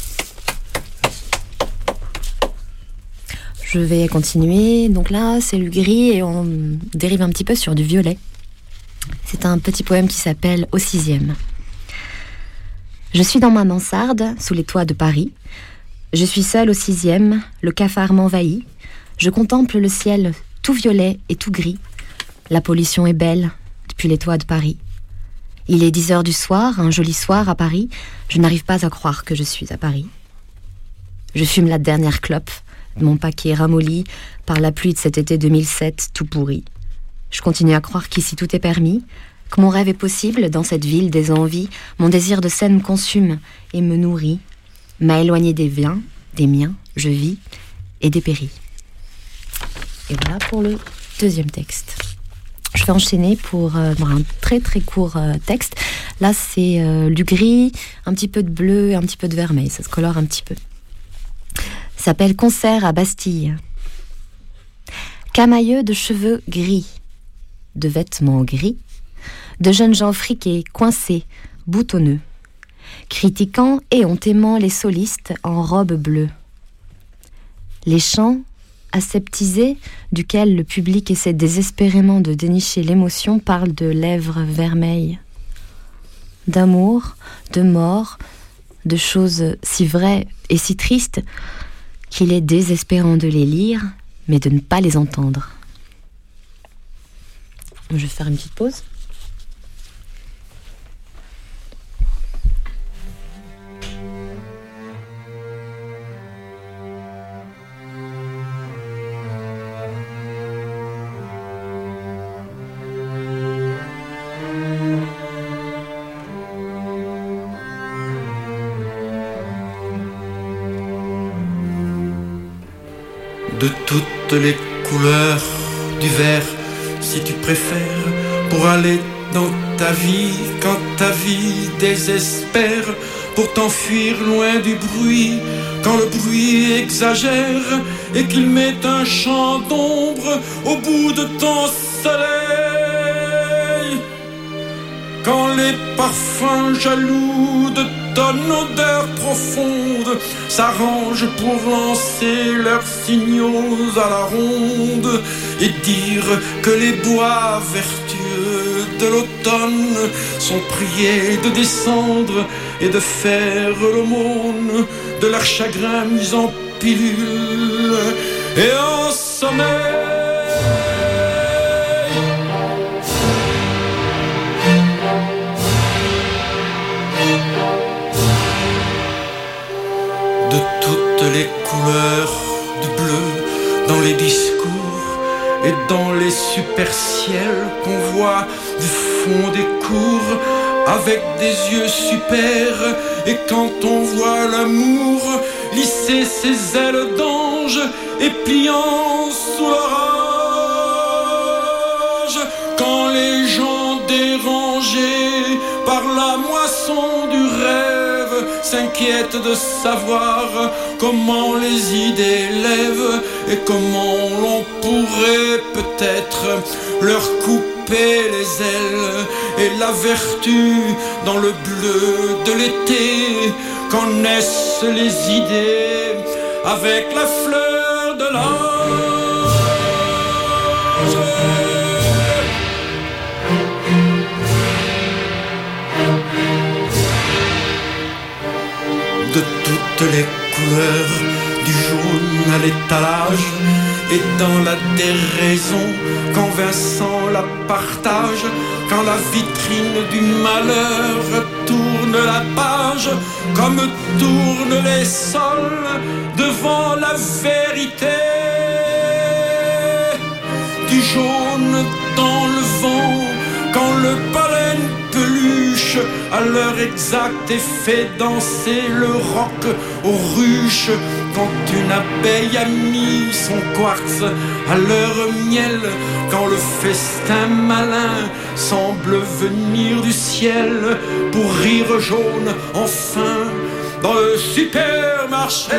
Je vais continuer. Donc là, c'est le gris et on dérive un petit peu sur du violet. C'est un petit poème qui s'appelle « Au sixième ». Je suis dans ma mansarde, sous les toits de Paris. Je suis seule au sixième, le cafard m'envahit. Je contemple le ciel tout violet et tout gris. La pollution est belle depuis les toits de Paris. Il est dix heures du soir, un joli soir à Paris. Je n'arrive pas à croire que je suis à Paris. Je fume la dernière clope de mon paquet ramolli par la pluie de cet été deux mille sept tout pourri. Je continue à croire qu'ici tout est permis, que mon rêve est possible dans cette ville des envies. Mon désir de scène me consume et me nourrit, m'a éloigné des biens, des miens, je vis et dépéris. Et voilà pour le deuxième texte. Je vais enchaîner pour euh, un très très court euh, texte. Là, c'est euh, du gris, un petit peu de bleu et un petit peu de vermeil. Ça se colore un petit peu. Ça s'appelle Concert à Bastille. Camailleux de cheveux gris, de vêtements gris, de jeunes gens friqués, coincés, boutonneux, critiquant éhontément les solistes en robe bleue. Les chants aseptisés, duquel le public essaie désespérément de dénicher l'émotion, parle de lèvres vermeilles, d'amour, de mort, de choses si vraies et si tristes qu'il est désespérant de les lire, mais de ne pas les entendre. Je vais faire une petite pause.
de toutes les couleurs du vert, si tu préfères, pour aller dans ta vie, quand ta vie désespère, pour t'enfuir loin du bruit, quand le bruit exagère et qu'il met un champ d'ombre au bout de ton soleil, quand les parfums jaloux de ton odeur profonde s'arrangent pour lancer leurs signaux à la ronde et dire que les bois vertueux de l'automne sont priés de descendre et de faire l'aumône de leur chagrin mis en pilule et en sommeil. De toutes les couleurs du bleu dans les discours et dans les super-ciels qu'on voit du fond des cours avec des yeux super, et quand on voit l'amour lisser ses ailes d'ange et pliant sous l'orage, quand les gens dérangés par la moisson du rêve s'inquiètent de savoir comment les idées lèvent et comment l'on pourrait peut-être leur couper les ailes et la vertu dans le bleu de l'été, quand naissent les idées avec la fleur de l'âge. De toutes les couleurs, du jaune à l'étalage et dans la déraison, quand Vincent la partage, quand la vitrine du malheur tourne la page, comme tournent les sols devant la vérité. Du jaune dans le vent, quand le pollen peluche à l'heure exacte et fait danser le roc aux ruches, quand une abeille a mis son quartz à leur miel, quand le festin malin semble venir du ciel pour rire jaune enfin dans le supermarché.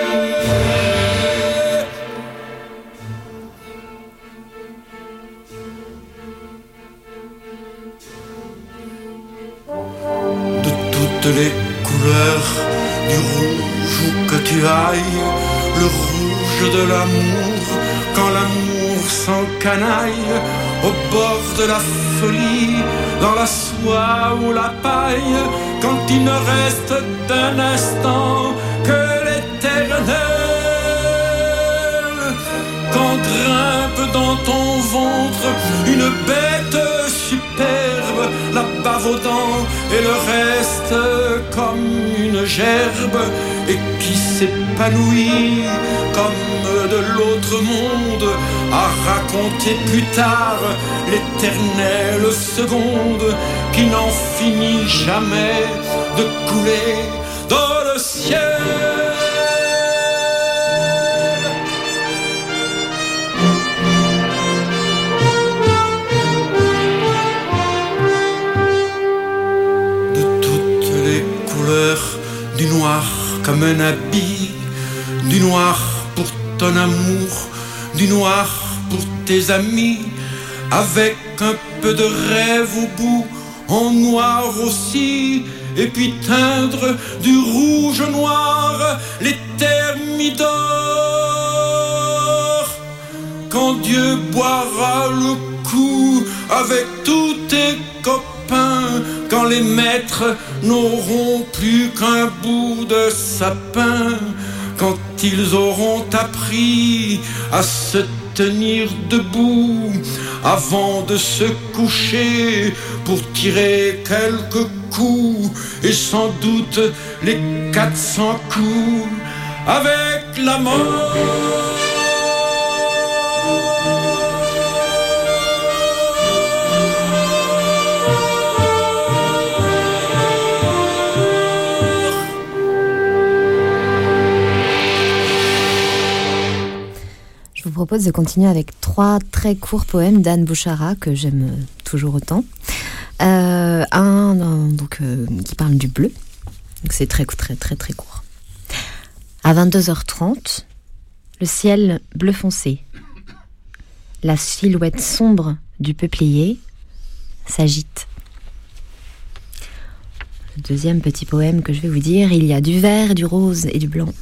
Les couleurs du rouge où que tu ailles, le rouge de l'amour, quand l'amour s'encanaille au bord de la folie, dans la soie ou la paille, quand il ne reste d'un instant que l'éternel, quand grimpe dans ton ventre une bête superbe, la bave aux dents et le reste comme une gerbe, et qui s'épanouit comme de l'autre monde à raconter plus tard l'éternelle seconde qui n'en finit jamais de couler dans le ciel. Du noir comme un habit, du noir pour ton amour, du noir pour tes amis, avec un peu de rêve au bout, en noir aussi, et puis teindre du rouge noir les thermidors. Quand Dieu boira le coup avec tous tes copains, quand les maîtres n'auront plus qu'un bout de sapin, quand ils auront appris à se tenir debout avant de se coucher pour tirer quelques coups, et sans doute les quatre cents coups avec la mort.
Je vous propose de continuer avec trois très courts poèmes d'Anne Bouchara que j'aime toujours autant. Euh, un euh, donc, euh, qui parle du bleu. Donc c'est très très très très court. À vingt-deux heures trente, le ciel bleu foncé, la silhouette sombre du peuplier s'agite. Le deuxième petit poème que je vais vous dire, il y a du vert, du rose et du blanc.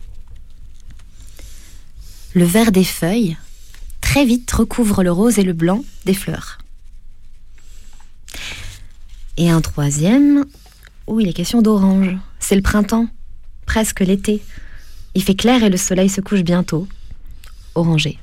Le vert des feuilles, très vite, recouvre le rose et le blanc des fleurs. Et un troisième, où il est question d'orange. C'est le printemps, presque l'été. Il fait clair et le soleil se couche bientôt. Orangé.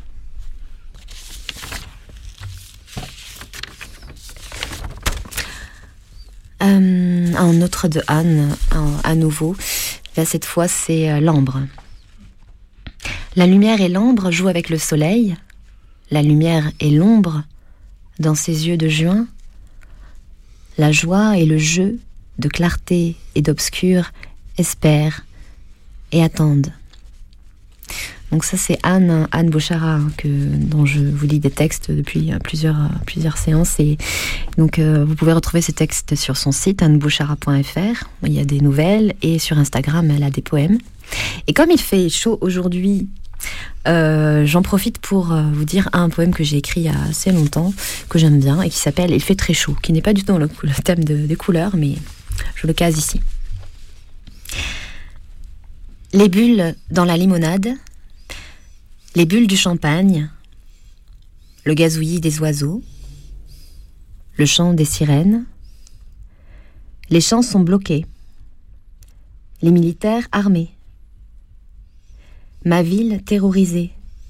Euh, un autre de Anne, un, à nouveau. Là, cette fois, c'est euh, l'ambre. La lumière et l'ambre jouent avec le soleil. La lumière et l'ombre dans ses yeux de juin. La joie et le jeu de clarté et d'obscur espèrent et attendent. Donc ça, c'est Anne, Anne Bouchara, hein, que, dont je vous lis des textes depuis plusieurs, plusieurs séances. Et donc, euh, vous pouvez retrouver ces textes sur son site, anne bouchara point f r. Il y a des nouvelles. Et sur Instagram, elle a des poèmes. Et comme il fait chaud aujourd'hui, euh, j'en profite pour euh, vous dire un poème que j'ai écrit il y a assez longtemps, que j'aime bien, et qui s'appelle « Il fait très chaud », qui n'est pas du tout dans le, le thème de, des couleurs, mais je le case ici. Les bulles dans la limonade, les bulles du champagne, le gazouillis des oiseaux, le chant des sirènes. Les champs sont bloqués, les militaires armés. Ma ville terrorisée.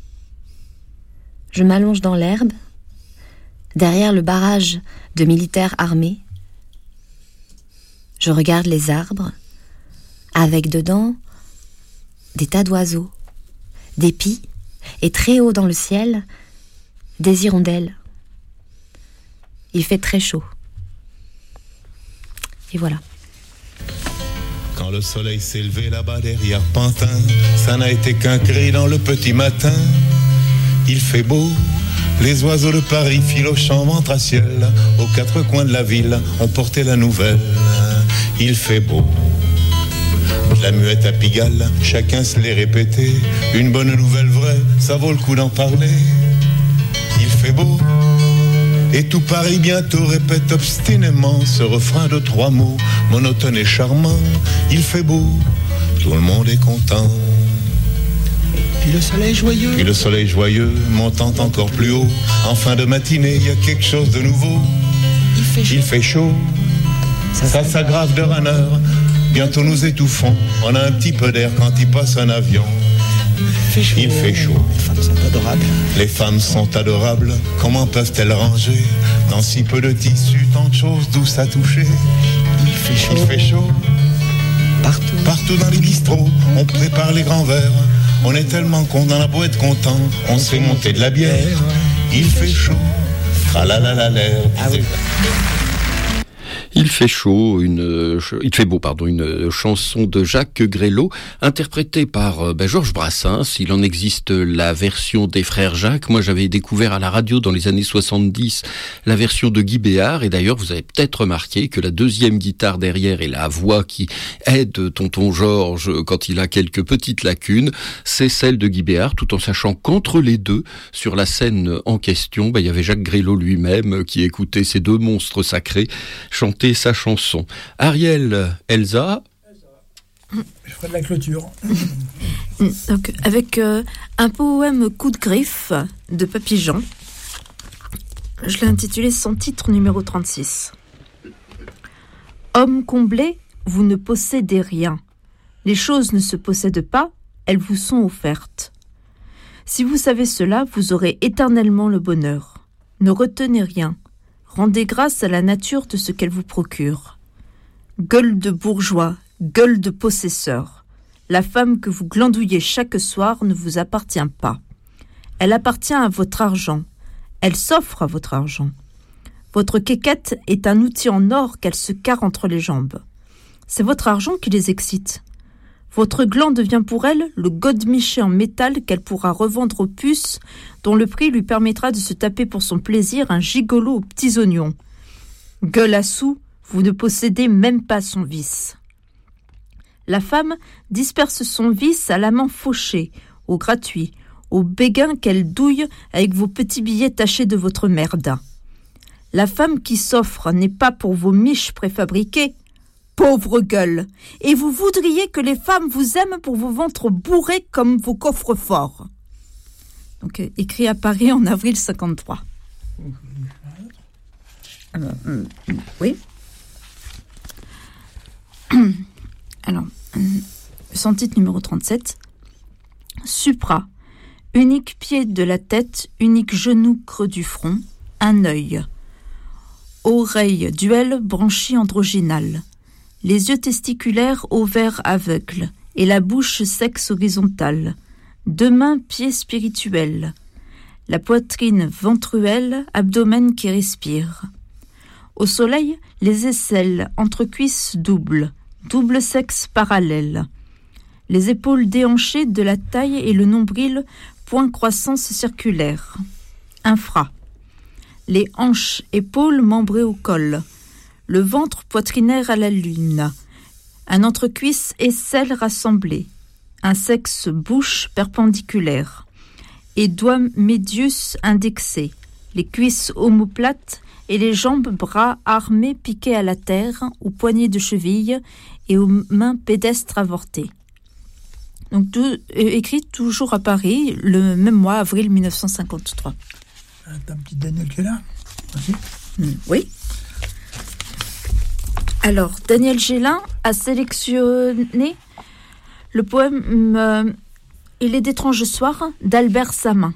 Je m'allonge dans l'herbe, derrière le barrage de militaires armés. Je regarde les arbres, avec dedans des tas d'oiseaux, des pies, et très haut dans le ciel, des hirondelles. Il fait très chaud. Et voilà.
Quand le soleil s'est levé là-bas derrière Pantin, ça n'a été qu'un cri dans le petit matin. Il fait beau, les oiseaux de Paris filent au champ ventre à ciel. Aux quatre coins de la ville, on portait la nouvelle. Il fait beau. La muette à Pigalle, chacun se l'est répété. Une bonne nouvelle vraie, ça vaut le coup d'en parler. Il fait beau. Et tout Paris bientôt répète obstinément ce refrain de trois mots, monotone et charmant. Il fait beau, tout le monde est content.
Puis le soleil joyeux.
Puis le soleil joyeux, montant encore plus haut. En fin de matinée, il y a quelque chose de nouveau.
Il fait chaud.
Il fait chaud. Ça, ça s'aggrave d'heure en heure. Bientôt nous étouffons. On a un petit peu d'air quand il passe un avion.
Fait chaud.
Il fait chaud.
Les femmes sont adorables.
Les femmes sont adorables. Comment peuvent-elles ranger dans si peu de tissu tant de choses douces à toucher?
Il fait chaud.
Il fait chaud.
Partout.
Partout dans les bistrots, on prépare les grands verres. On est tellement con dans la boîte content, on se fait monter de la bière. Il fait chaud. Tralalalalaire.
Ah oui.
Il fait chaud, une, il fait beau, pardon, une chanson de Jacques Grélot, interprétée par ben, Georges Brassens. Il en existe la version des frères Jacques. Moi, j'avais découvert à la radio dans les années soixante-dix la version de Guy Béard. Et d'ailleurs, vous avez peut-être remarqué que la deuxième guitare derrière et la voix qui aide tonton Georges quand il a quelques petites lacunes, c'est celle de Guy Béard, tout en sachant qu'entre les deux, sur la scène en question, ben, il y avait Jacques Grélot lui-même qui écoutait ces deux monstres sacrés chanter sa chanson. Ariel, Elsa.
Je ferai de la clôture.
Donc, avec euh, un poème coup de griffe de Papy Jean. Je l'ai intitulé son titre numéro trente-six. Homme comblé, vous ne possédez rien. Les choses ne se possèdent pas, elles vous sont offertes. Si vous savez cela, vous aurez éternellement le bonheur. Ne retenez rien. Rendez grâce à la nature de ce qu'elle vous procure. Gueule de bourgeois, gueule de possesseur. La femme que vous glandouillez chaque soir ne vous appartient pas. Elle appartient à votre argent. Elle s'offre à votre argent. Votre quéquette est un outil en or qu'elle se carre entre les jambes. C'est votre argent qui les excite. Votre gland devient pour elle le godemiché en métal qu'elle pourra revendre aux puces, dont le prix lui permettra de se taper pour son plaisir un gigolo aux petits oignons. Gueule à sous, vous ne possédez même pas son vice. La femme disperse son vice à l'amant fauché, au gratuit, au béguin qu'elle douille avec vos petits billets tachés de votre merde. La femme qui s'offre n'est pas pour vos miches préfabriquées. Pauvre gueule, et vous voudriez que les femmes vous aiment pour vos ventres bourrés comme vos coffres forts. Donc, euh, écrit à Paris en avril cinquante-trois. Euh, euh, oui. Alors, euh, sous-titre numéro trente-sept. Supra. Unique pied de la tête, unique genou creux du front, un œil. Oreille, duel, branchie androgynale. Les yeux testiculaires, ovaires aveugles, et la bouche sexe horizontale. Deux mains, pieds spirituels. La poitrine ventruelle, abdomen qui respire. Au soleil, les aisselles, entre cuisses doubles, double sexe parallèle. Les épaules déhanchées de la taille et le nombril, point croissance circulaire. Infra. Les hanches, épaules membrées au col. Le ventre poitrinaire à la lune, un entrecuisse aisselle rassemblée, un sexe bouche perpendiculaire, et doigts médius indexés, les cuisses omoplates et les jambes bras armés piqués à la terre, aux poignets de cheville et aux mains pédestres avortées. Donc tout, écrit toujours à Paris, le même mois, avril mille neuf cent cinquante-trois.
T'as un petit Daniel qui est là aussi.
Mmh, oui. Alors, Daniel Gélin a sélectionné le poème euh, « Il est d'étranges soirs » d'Albert Samin.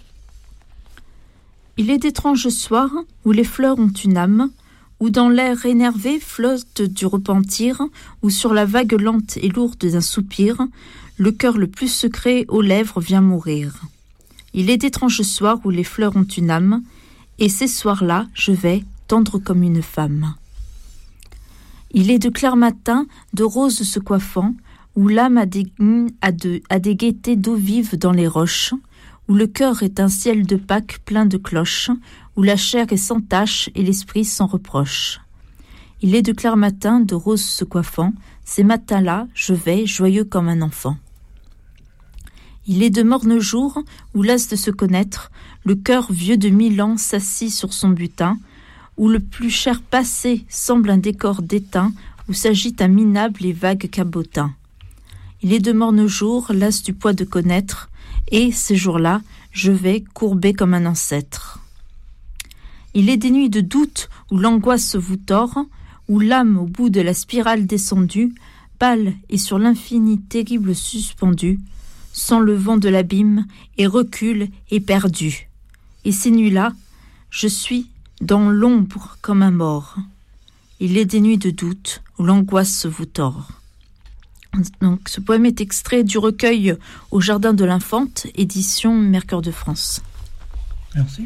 Il est d'étranges soirs où les fleurs ont une âme, où dans l'air énervé flotte du repentir, où sur la vague lente et lourde d'un soupir, le cœur le plus secret aux lèvres vient mourir. Il est d'étranges soirs où les fleurs ont une âme, et ces soirs-là, je vais tendre comme une femme. Il est de clairs matins, de roses se coiffant, où l'âme a des, a de, a des gaietés d'eau vive dans les roches, où le cœur est un ciel de Pâques plein de cloches, où la chair est sans tache et l'esprit sans reproche. Il est de clairs matins, de roses se coiffant, ces matins-là, je vais joyeux comme un enfant. Il est de mornes jours, où las de se connaître, le cœur vieux de mille ans s'assit sur son butin, où le plus cher passé semble un décor d'étain, où s'agite un minable et vague cabotin. Il est de mornes jours, las du poids de connaître, et, ces jours-là, je vais courbé comme un ancêtre. Il est des nuits de doute, où l'angoisse vous tord, où l'âme au bout de la spirale descendue, pâle et sur l'infini terrible suspendue, sent le vent de l'abîme, et recule éperdue. Et ces nuits-là, je suis dans l'ombre comme un mort. Il est des nuits de doute où l'angoisse vous tord. Donc, ce poème est extrait du recueil Au jardin de l'infante, édition Mercure de France.
Merci.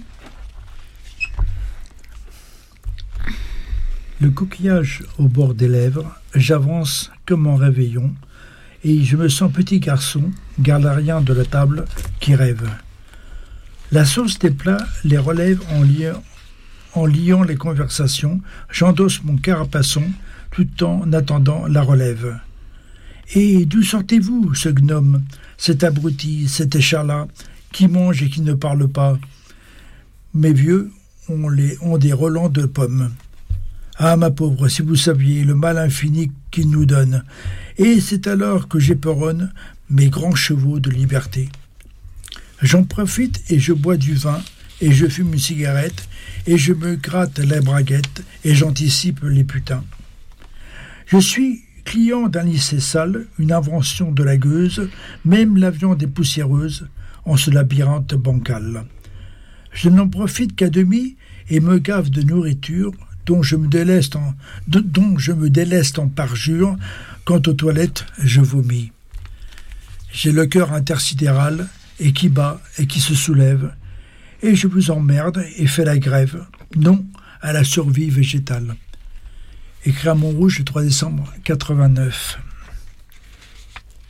Le coquillage au bord des lèvres, j'avance comme en réveillon, et je me sens petit garçon, gardien de la table, qui rêve. La sauce des plats les relève en liant En liant les conversations, j'endosse mon carapaçon tout en attendant la relève. Et d'où sortez-vous, ce gnome, cet abruti, cet écharlat, qui mange et qui ne parle pas? Mes vieux ont, les, ont des relents de pommes. Ah, ma pauvre, si vous saviez le mal infini qu'ils nous donnent. Et c'est alors que j'éperonne mes grands chevaux de liberté. J'en profite et je bois du vin, et je fume une cigarette, et je me gratte les braguettes, et j'anticipe les putains. Je suis client d'un lycée sale, une invention de la gueuse, même la viande est poussiéreuse, en ce labyrinthe bancal. Je n'en profite qu'à demi, et me gave de nourriture, dont je me déleste en, de, dont je me déleste en parjure, quand aux toilettes je vomis. J'ai le cœur intersidéral, et qui bat, et qui se soulève, et je vous emmerde et fais la grève, non à la survie végétale. Écrit à Montrouge le trois décembre quatre-vingt-neuf.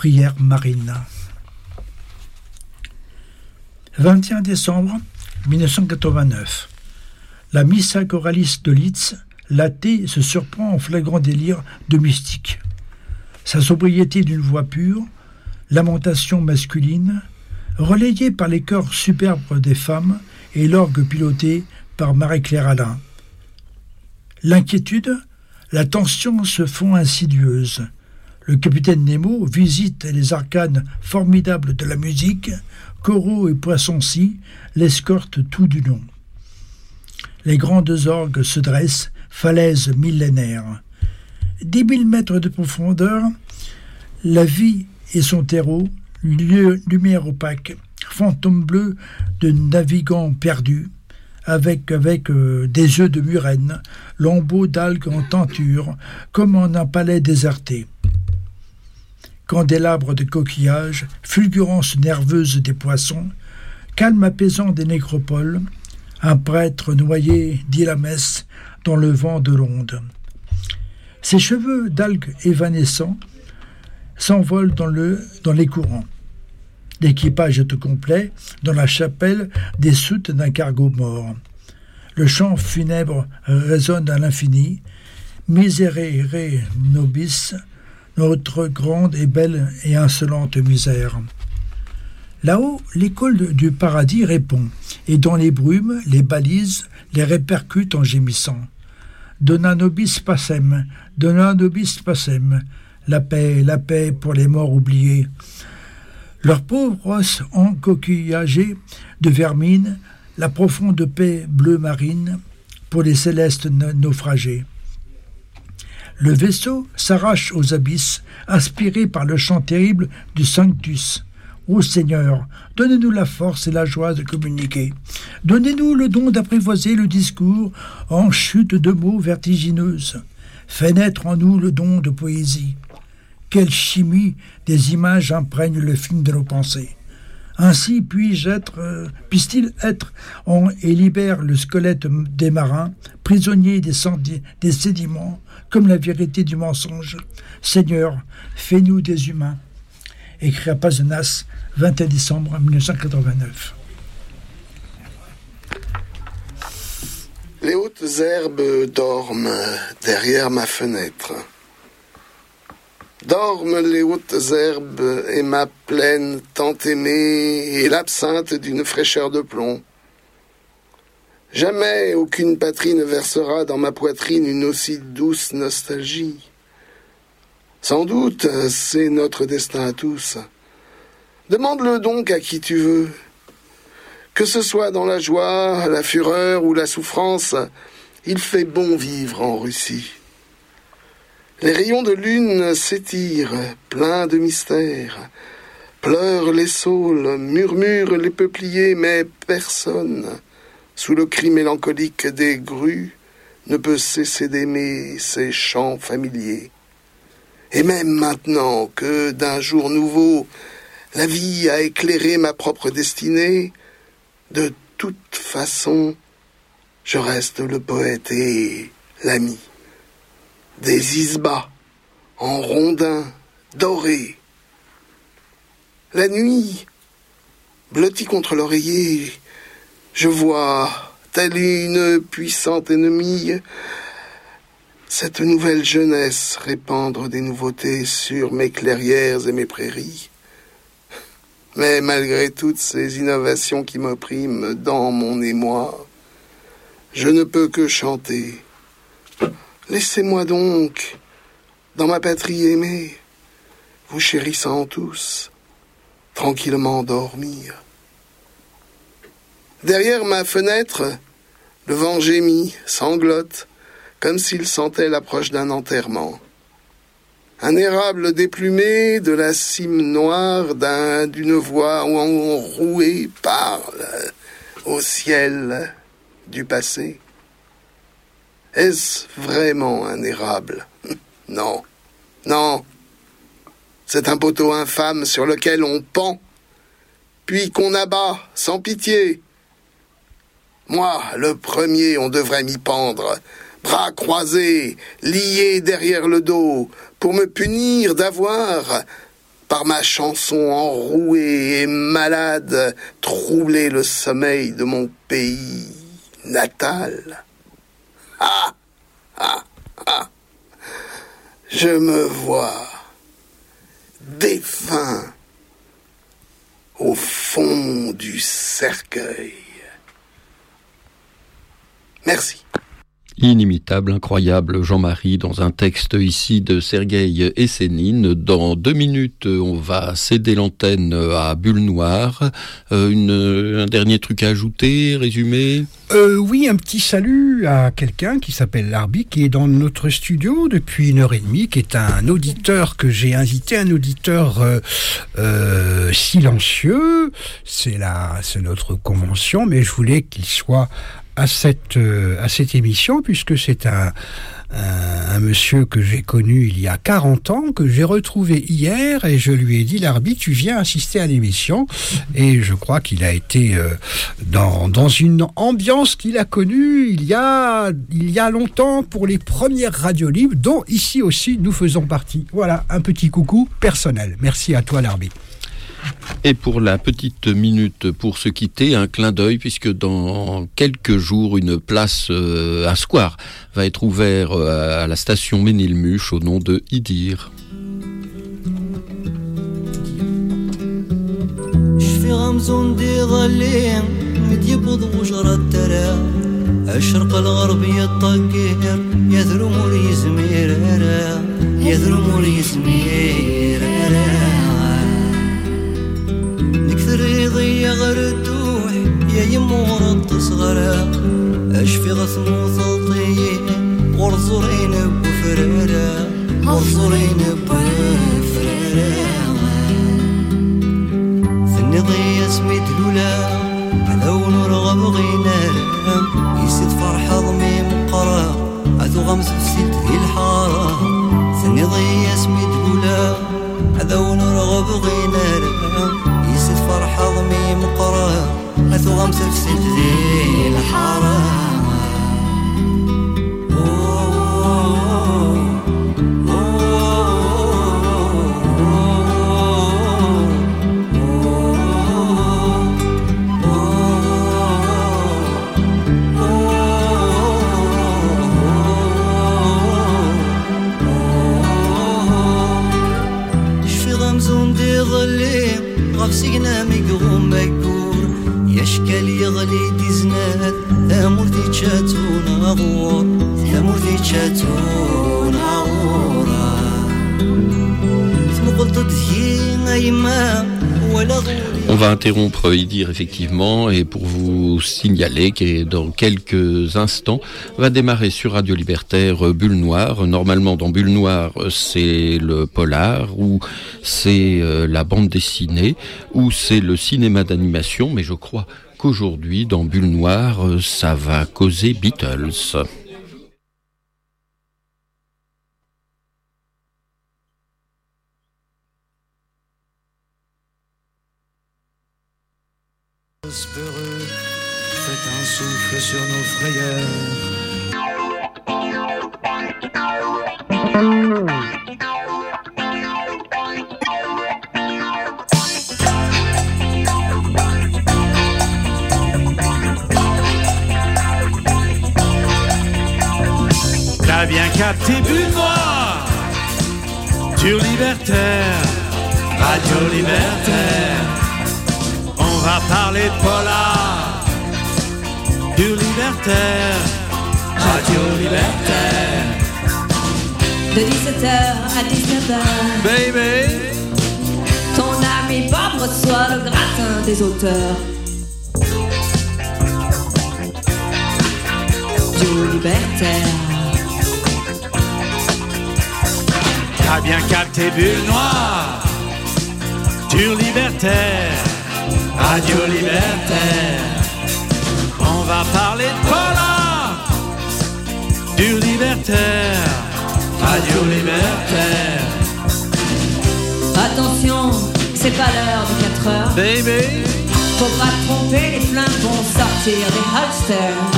Prière marine. vingt et un décembre mille neuf cent quatre-vingt-neuf. La missa choraliste de Litz, l'athée, se surprend en flagrant délire de mystique. Sa sobriété d'une voix pure, lamentation masculine, relayée par les chœurs superbes des femmes et l'orgue piloté par Marie-Claire Alain. L'inquiétude, la tension se font insidieuses. Le capitaine Nemo visite les arcanes formidables de la musique, Corot et Poissoncy l'escortent tout du long. Les grandes orgues se dressent, falaises millénaires. Dix mille mètres de profondeur, la vie et son terreau, lieu, lumière opaque, fantôme bleu de navigants perdus, avec, avec euh, des œufs de murène, lambeaux d'algues en tenture, comme en un palais déserté. Candélabres de coquillages, fulgurance nerveuse des poissons, calme apaisant des nécropoles, un prêtre noyé dit la messe dans le vent de l'onde. Ses cheveux d'algues évanescents s'envolent dans, le, dans les courants. L'équipage est au complet dans la chapelle des soutes d'un cargo mort. Le chant funèbre résonne à l'infini. Miserere nobis, notre grande et belle et insolente misère. Là-haut, l'école du paradis répond, et dans les brumes, les balises les répercutent en gémissant. Dona nobis pacem, dona nobis pacem, la paix, la paix pour les morts oubliés. Leurs pauvres os encoquillagés de vermine, la profonde paix bleu marine pour les célestes naufragés. Le vaisseau s'arrache aux abysses, aspiré par le chant terrible du Sanctus. Ô Seigneur, donnez-nous la force et la joie de communiquer. Donnez-nous le don d'apprivoiser le discours en chute de mots vertigineuses. Fais naître en nous le don de poésie. Quelle chimie des images imprègne le film de nos pensées. Ainsi puis-je être, euh, puisse-t-il être en, et libère le squelette des marins, prisonnier des, senti- des sédiments, comme la vérité du mensonge. Seigneur, fais-nous des humains. Écrit à Pazenas, vingt et un décembre mille neuf cent quatre-vingt-neuf.
Les hautes herbes dorment derrière ma fenêtre. Dorment les hautes herbes et ma plaine tant aimée et l'absinthe d'une fraîcheur de plomb. Jamais aucune patrie ne versera dans ma poitrine une aussi douce nostalgie. Sans doute, c'est notre destin à tous. Demande-le donc à qui tu veux. Que ce soit dans la joie, la fureur ou la souffrance, il fait bon vivre en Russie. Les rayons de lune s'étirent, pleins de mystères. Pleurent les saules, murmurent les peupliers, mais personne, sous le cri mélancolique des grues, ne peut cesser d'aimer ces chants familiers. Et même maintenant que d'un jour nouveau, la vie a éclairé ma propre destinée, de toute façon, je reste le poète et l'ami. Des isbas, en rondins, dorés. La nuit, blottie contre l'oreiller, je vois, telle une puissante ennemie, cette nouvelle jeunesse répandre des nouveautés sur mes clairières et mes prairies. Mais malgré toutes ces innovations qui m'oppriment dans mon émoi, je ne peux que chanter. Laissez-moi donc, dans ma patrie aimée, vous chérissant tous, tranquillement dormir. Derrière ma fenêtre, le vent gémit, sanglote, comme s'il sentait l'approche d'un enterrement. Un érable déplumé de la cime noire d'un, d'une voix enrouée parle au ciel du passé. Est-ce vraiment un érable ? Non, non. C'est un poteau infâme sur lequel on pend, puis qu'on abat sans pitié. Moi, le premier, on devrait m'y pendre, bras croisés, liés derrière le dos, pour me punir d'avoir, par ma chanson enrouée et malade, troubler le sommeil de mon pays natal. Ah, ah, ah. Je me vois défunt au fond du cercueil. Merci.
Inimitable, incroyable Jean-Marie dans un texte ici de Sergueï Essénine. Dans deux minutes, on va céder l'antenne à Bulle Noire. Euh, une, un dernier truc à ajouter, résumé
euh, Oui, un petit salut à quelqu'un qui s'appelle Larbi, qui est dans notre studio depuis une heure et demie, qui est un auditeur que j'ai invité, un auditeur euh, euh, silencieux. C'est, la, c'est notre convention, mais je voulais qu'il soit à cette, euh, à cette émission, puisque c'est un, un, un monsieur que j'ai connu il y a quarante ans, que j'ai retrouvé hier, et je lui ai dit, Larbi, tu viens assister à l'émission, et je crois qu'il a été euh, dans, dans une ambiance qu'il a connue il y a, il y a longtemps pour les premières radios libres, dont ici aussi nous faisons partie. Voilà, un petit coucou personnel. Merci à toi, Larbi.
Et pour la petite minute pour se quitter, un clin d'œil, puisque dans quelques jours, une place euh, à Square va être ouverte euh, à la station Ménilmuche au nom de Idir.
ريضي غردوح يا يمور تصغرا اشفي غثمو ثلطين غرزورين بفرارا غرزورين بفرارا ثني ضي اسمي دلولا على ونرغب غينار يسيد فرحة ضميم قرا اذو غمس فسيت ذي الحارة ثني ضي اسمي دلولا على ونرغب غينار يسد فرحة ضمي مقرا أثو غمس فسد ذي الحرام شفي غمزون دي ظلي غفسينا ميقوم ميقور يشكال يغلي ديزنات ثامور ذي تشاتون غور ثامور ذي تشاتون غورا ثم قلت ذي غيما ولا ضوري.
On va interrompre Idir effectivement et pour vous signaler que dans quelques instants va démarrer sur Radio Libertaire Bulle Noire. Normalement dans Bulle Noire c'est le polar ou c'est la bande dessinée ou c'est le cinéma d'animation, mais je crois qu'aujourd'hui dans Bulle Noire ça va causer Beatles.
Heureux, faites un souffle sur nos frayeurs.
T'as bien capté Bulle Noire sur Libertaire, Radio Libertaire. On va parler de polar, du Libertaire, Radio Libertaire.
De dix-sept heures à dix-neuf heures,
Baby,
ton ami Bob reçoit le gratin des auteurs. Du Libertaire.
T'as bien capté Bulle Noire sur Libertaire, Radio Libertaire. On va parler de polar, du Libertaire, Radio Libertaire.
Attention, c'est pas l'heure de quatre heures.
Baby,
faut pas te tromper, les flingues vont sortir des holsters.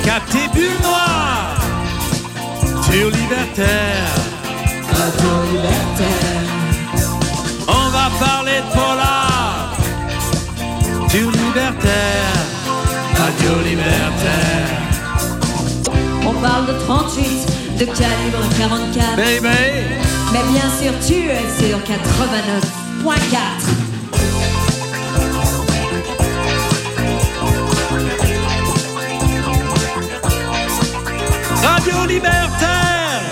capter bulles noires sur Libertaire.
Radio Libertaire.
On va parler de polar sur Libertaire. Radio Libertaire.
On parle de trente-huit, de calibre quarante-quatre.
Baby.
Mais bien sûr, tu es sur quatre-vingt-neuf point quatre.
Radio Libertaire.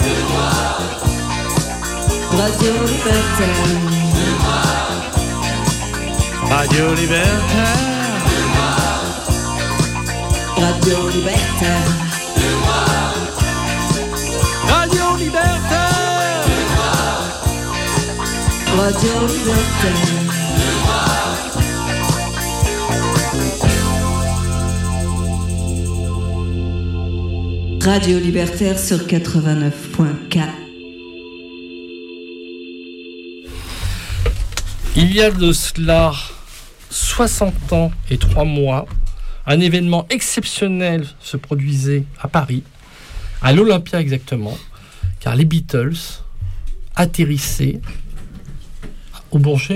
Radio Libertaire.
Radio Libertaire.
Radio Libertaire.
Radio Libertaire.
Radio Libertaire. Radio Libertaire sur quatre-vingt-neuf point quatre.
Il y a de cela soixante ans et trois mois, un événement exceptionnel se produisait à Paris, à l'Olympia exactement, car les Beatles atterrissaient au Bourget.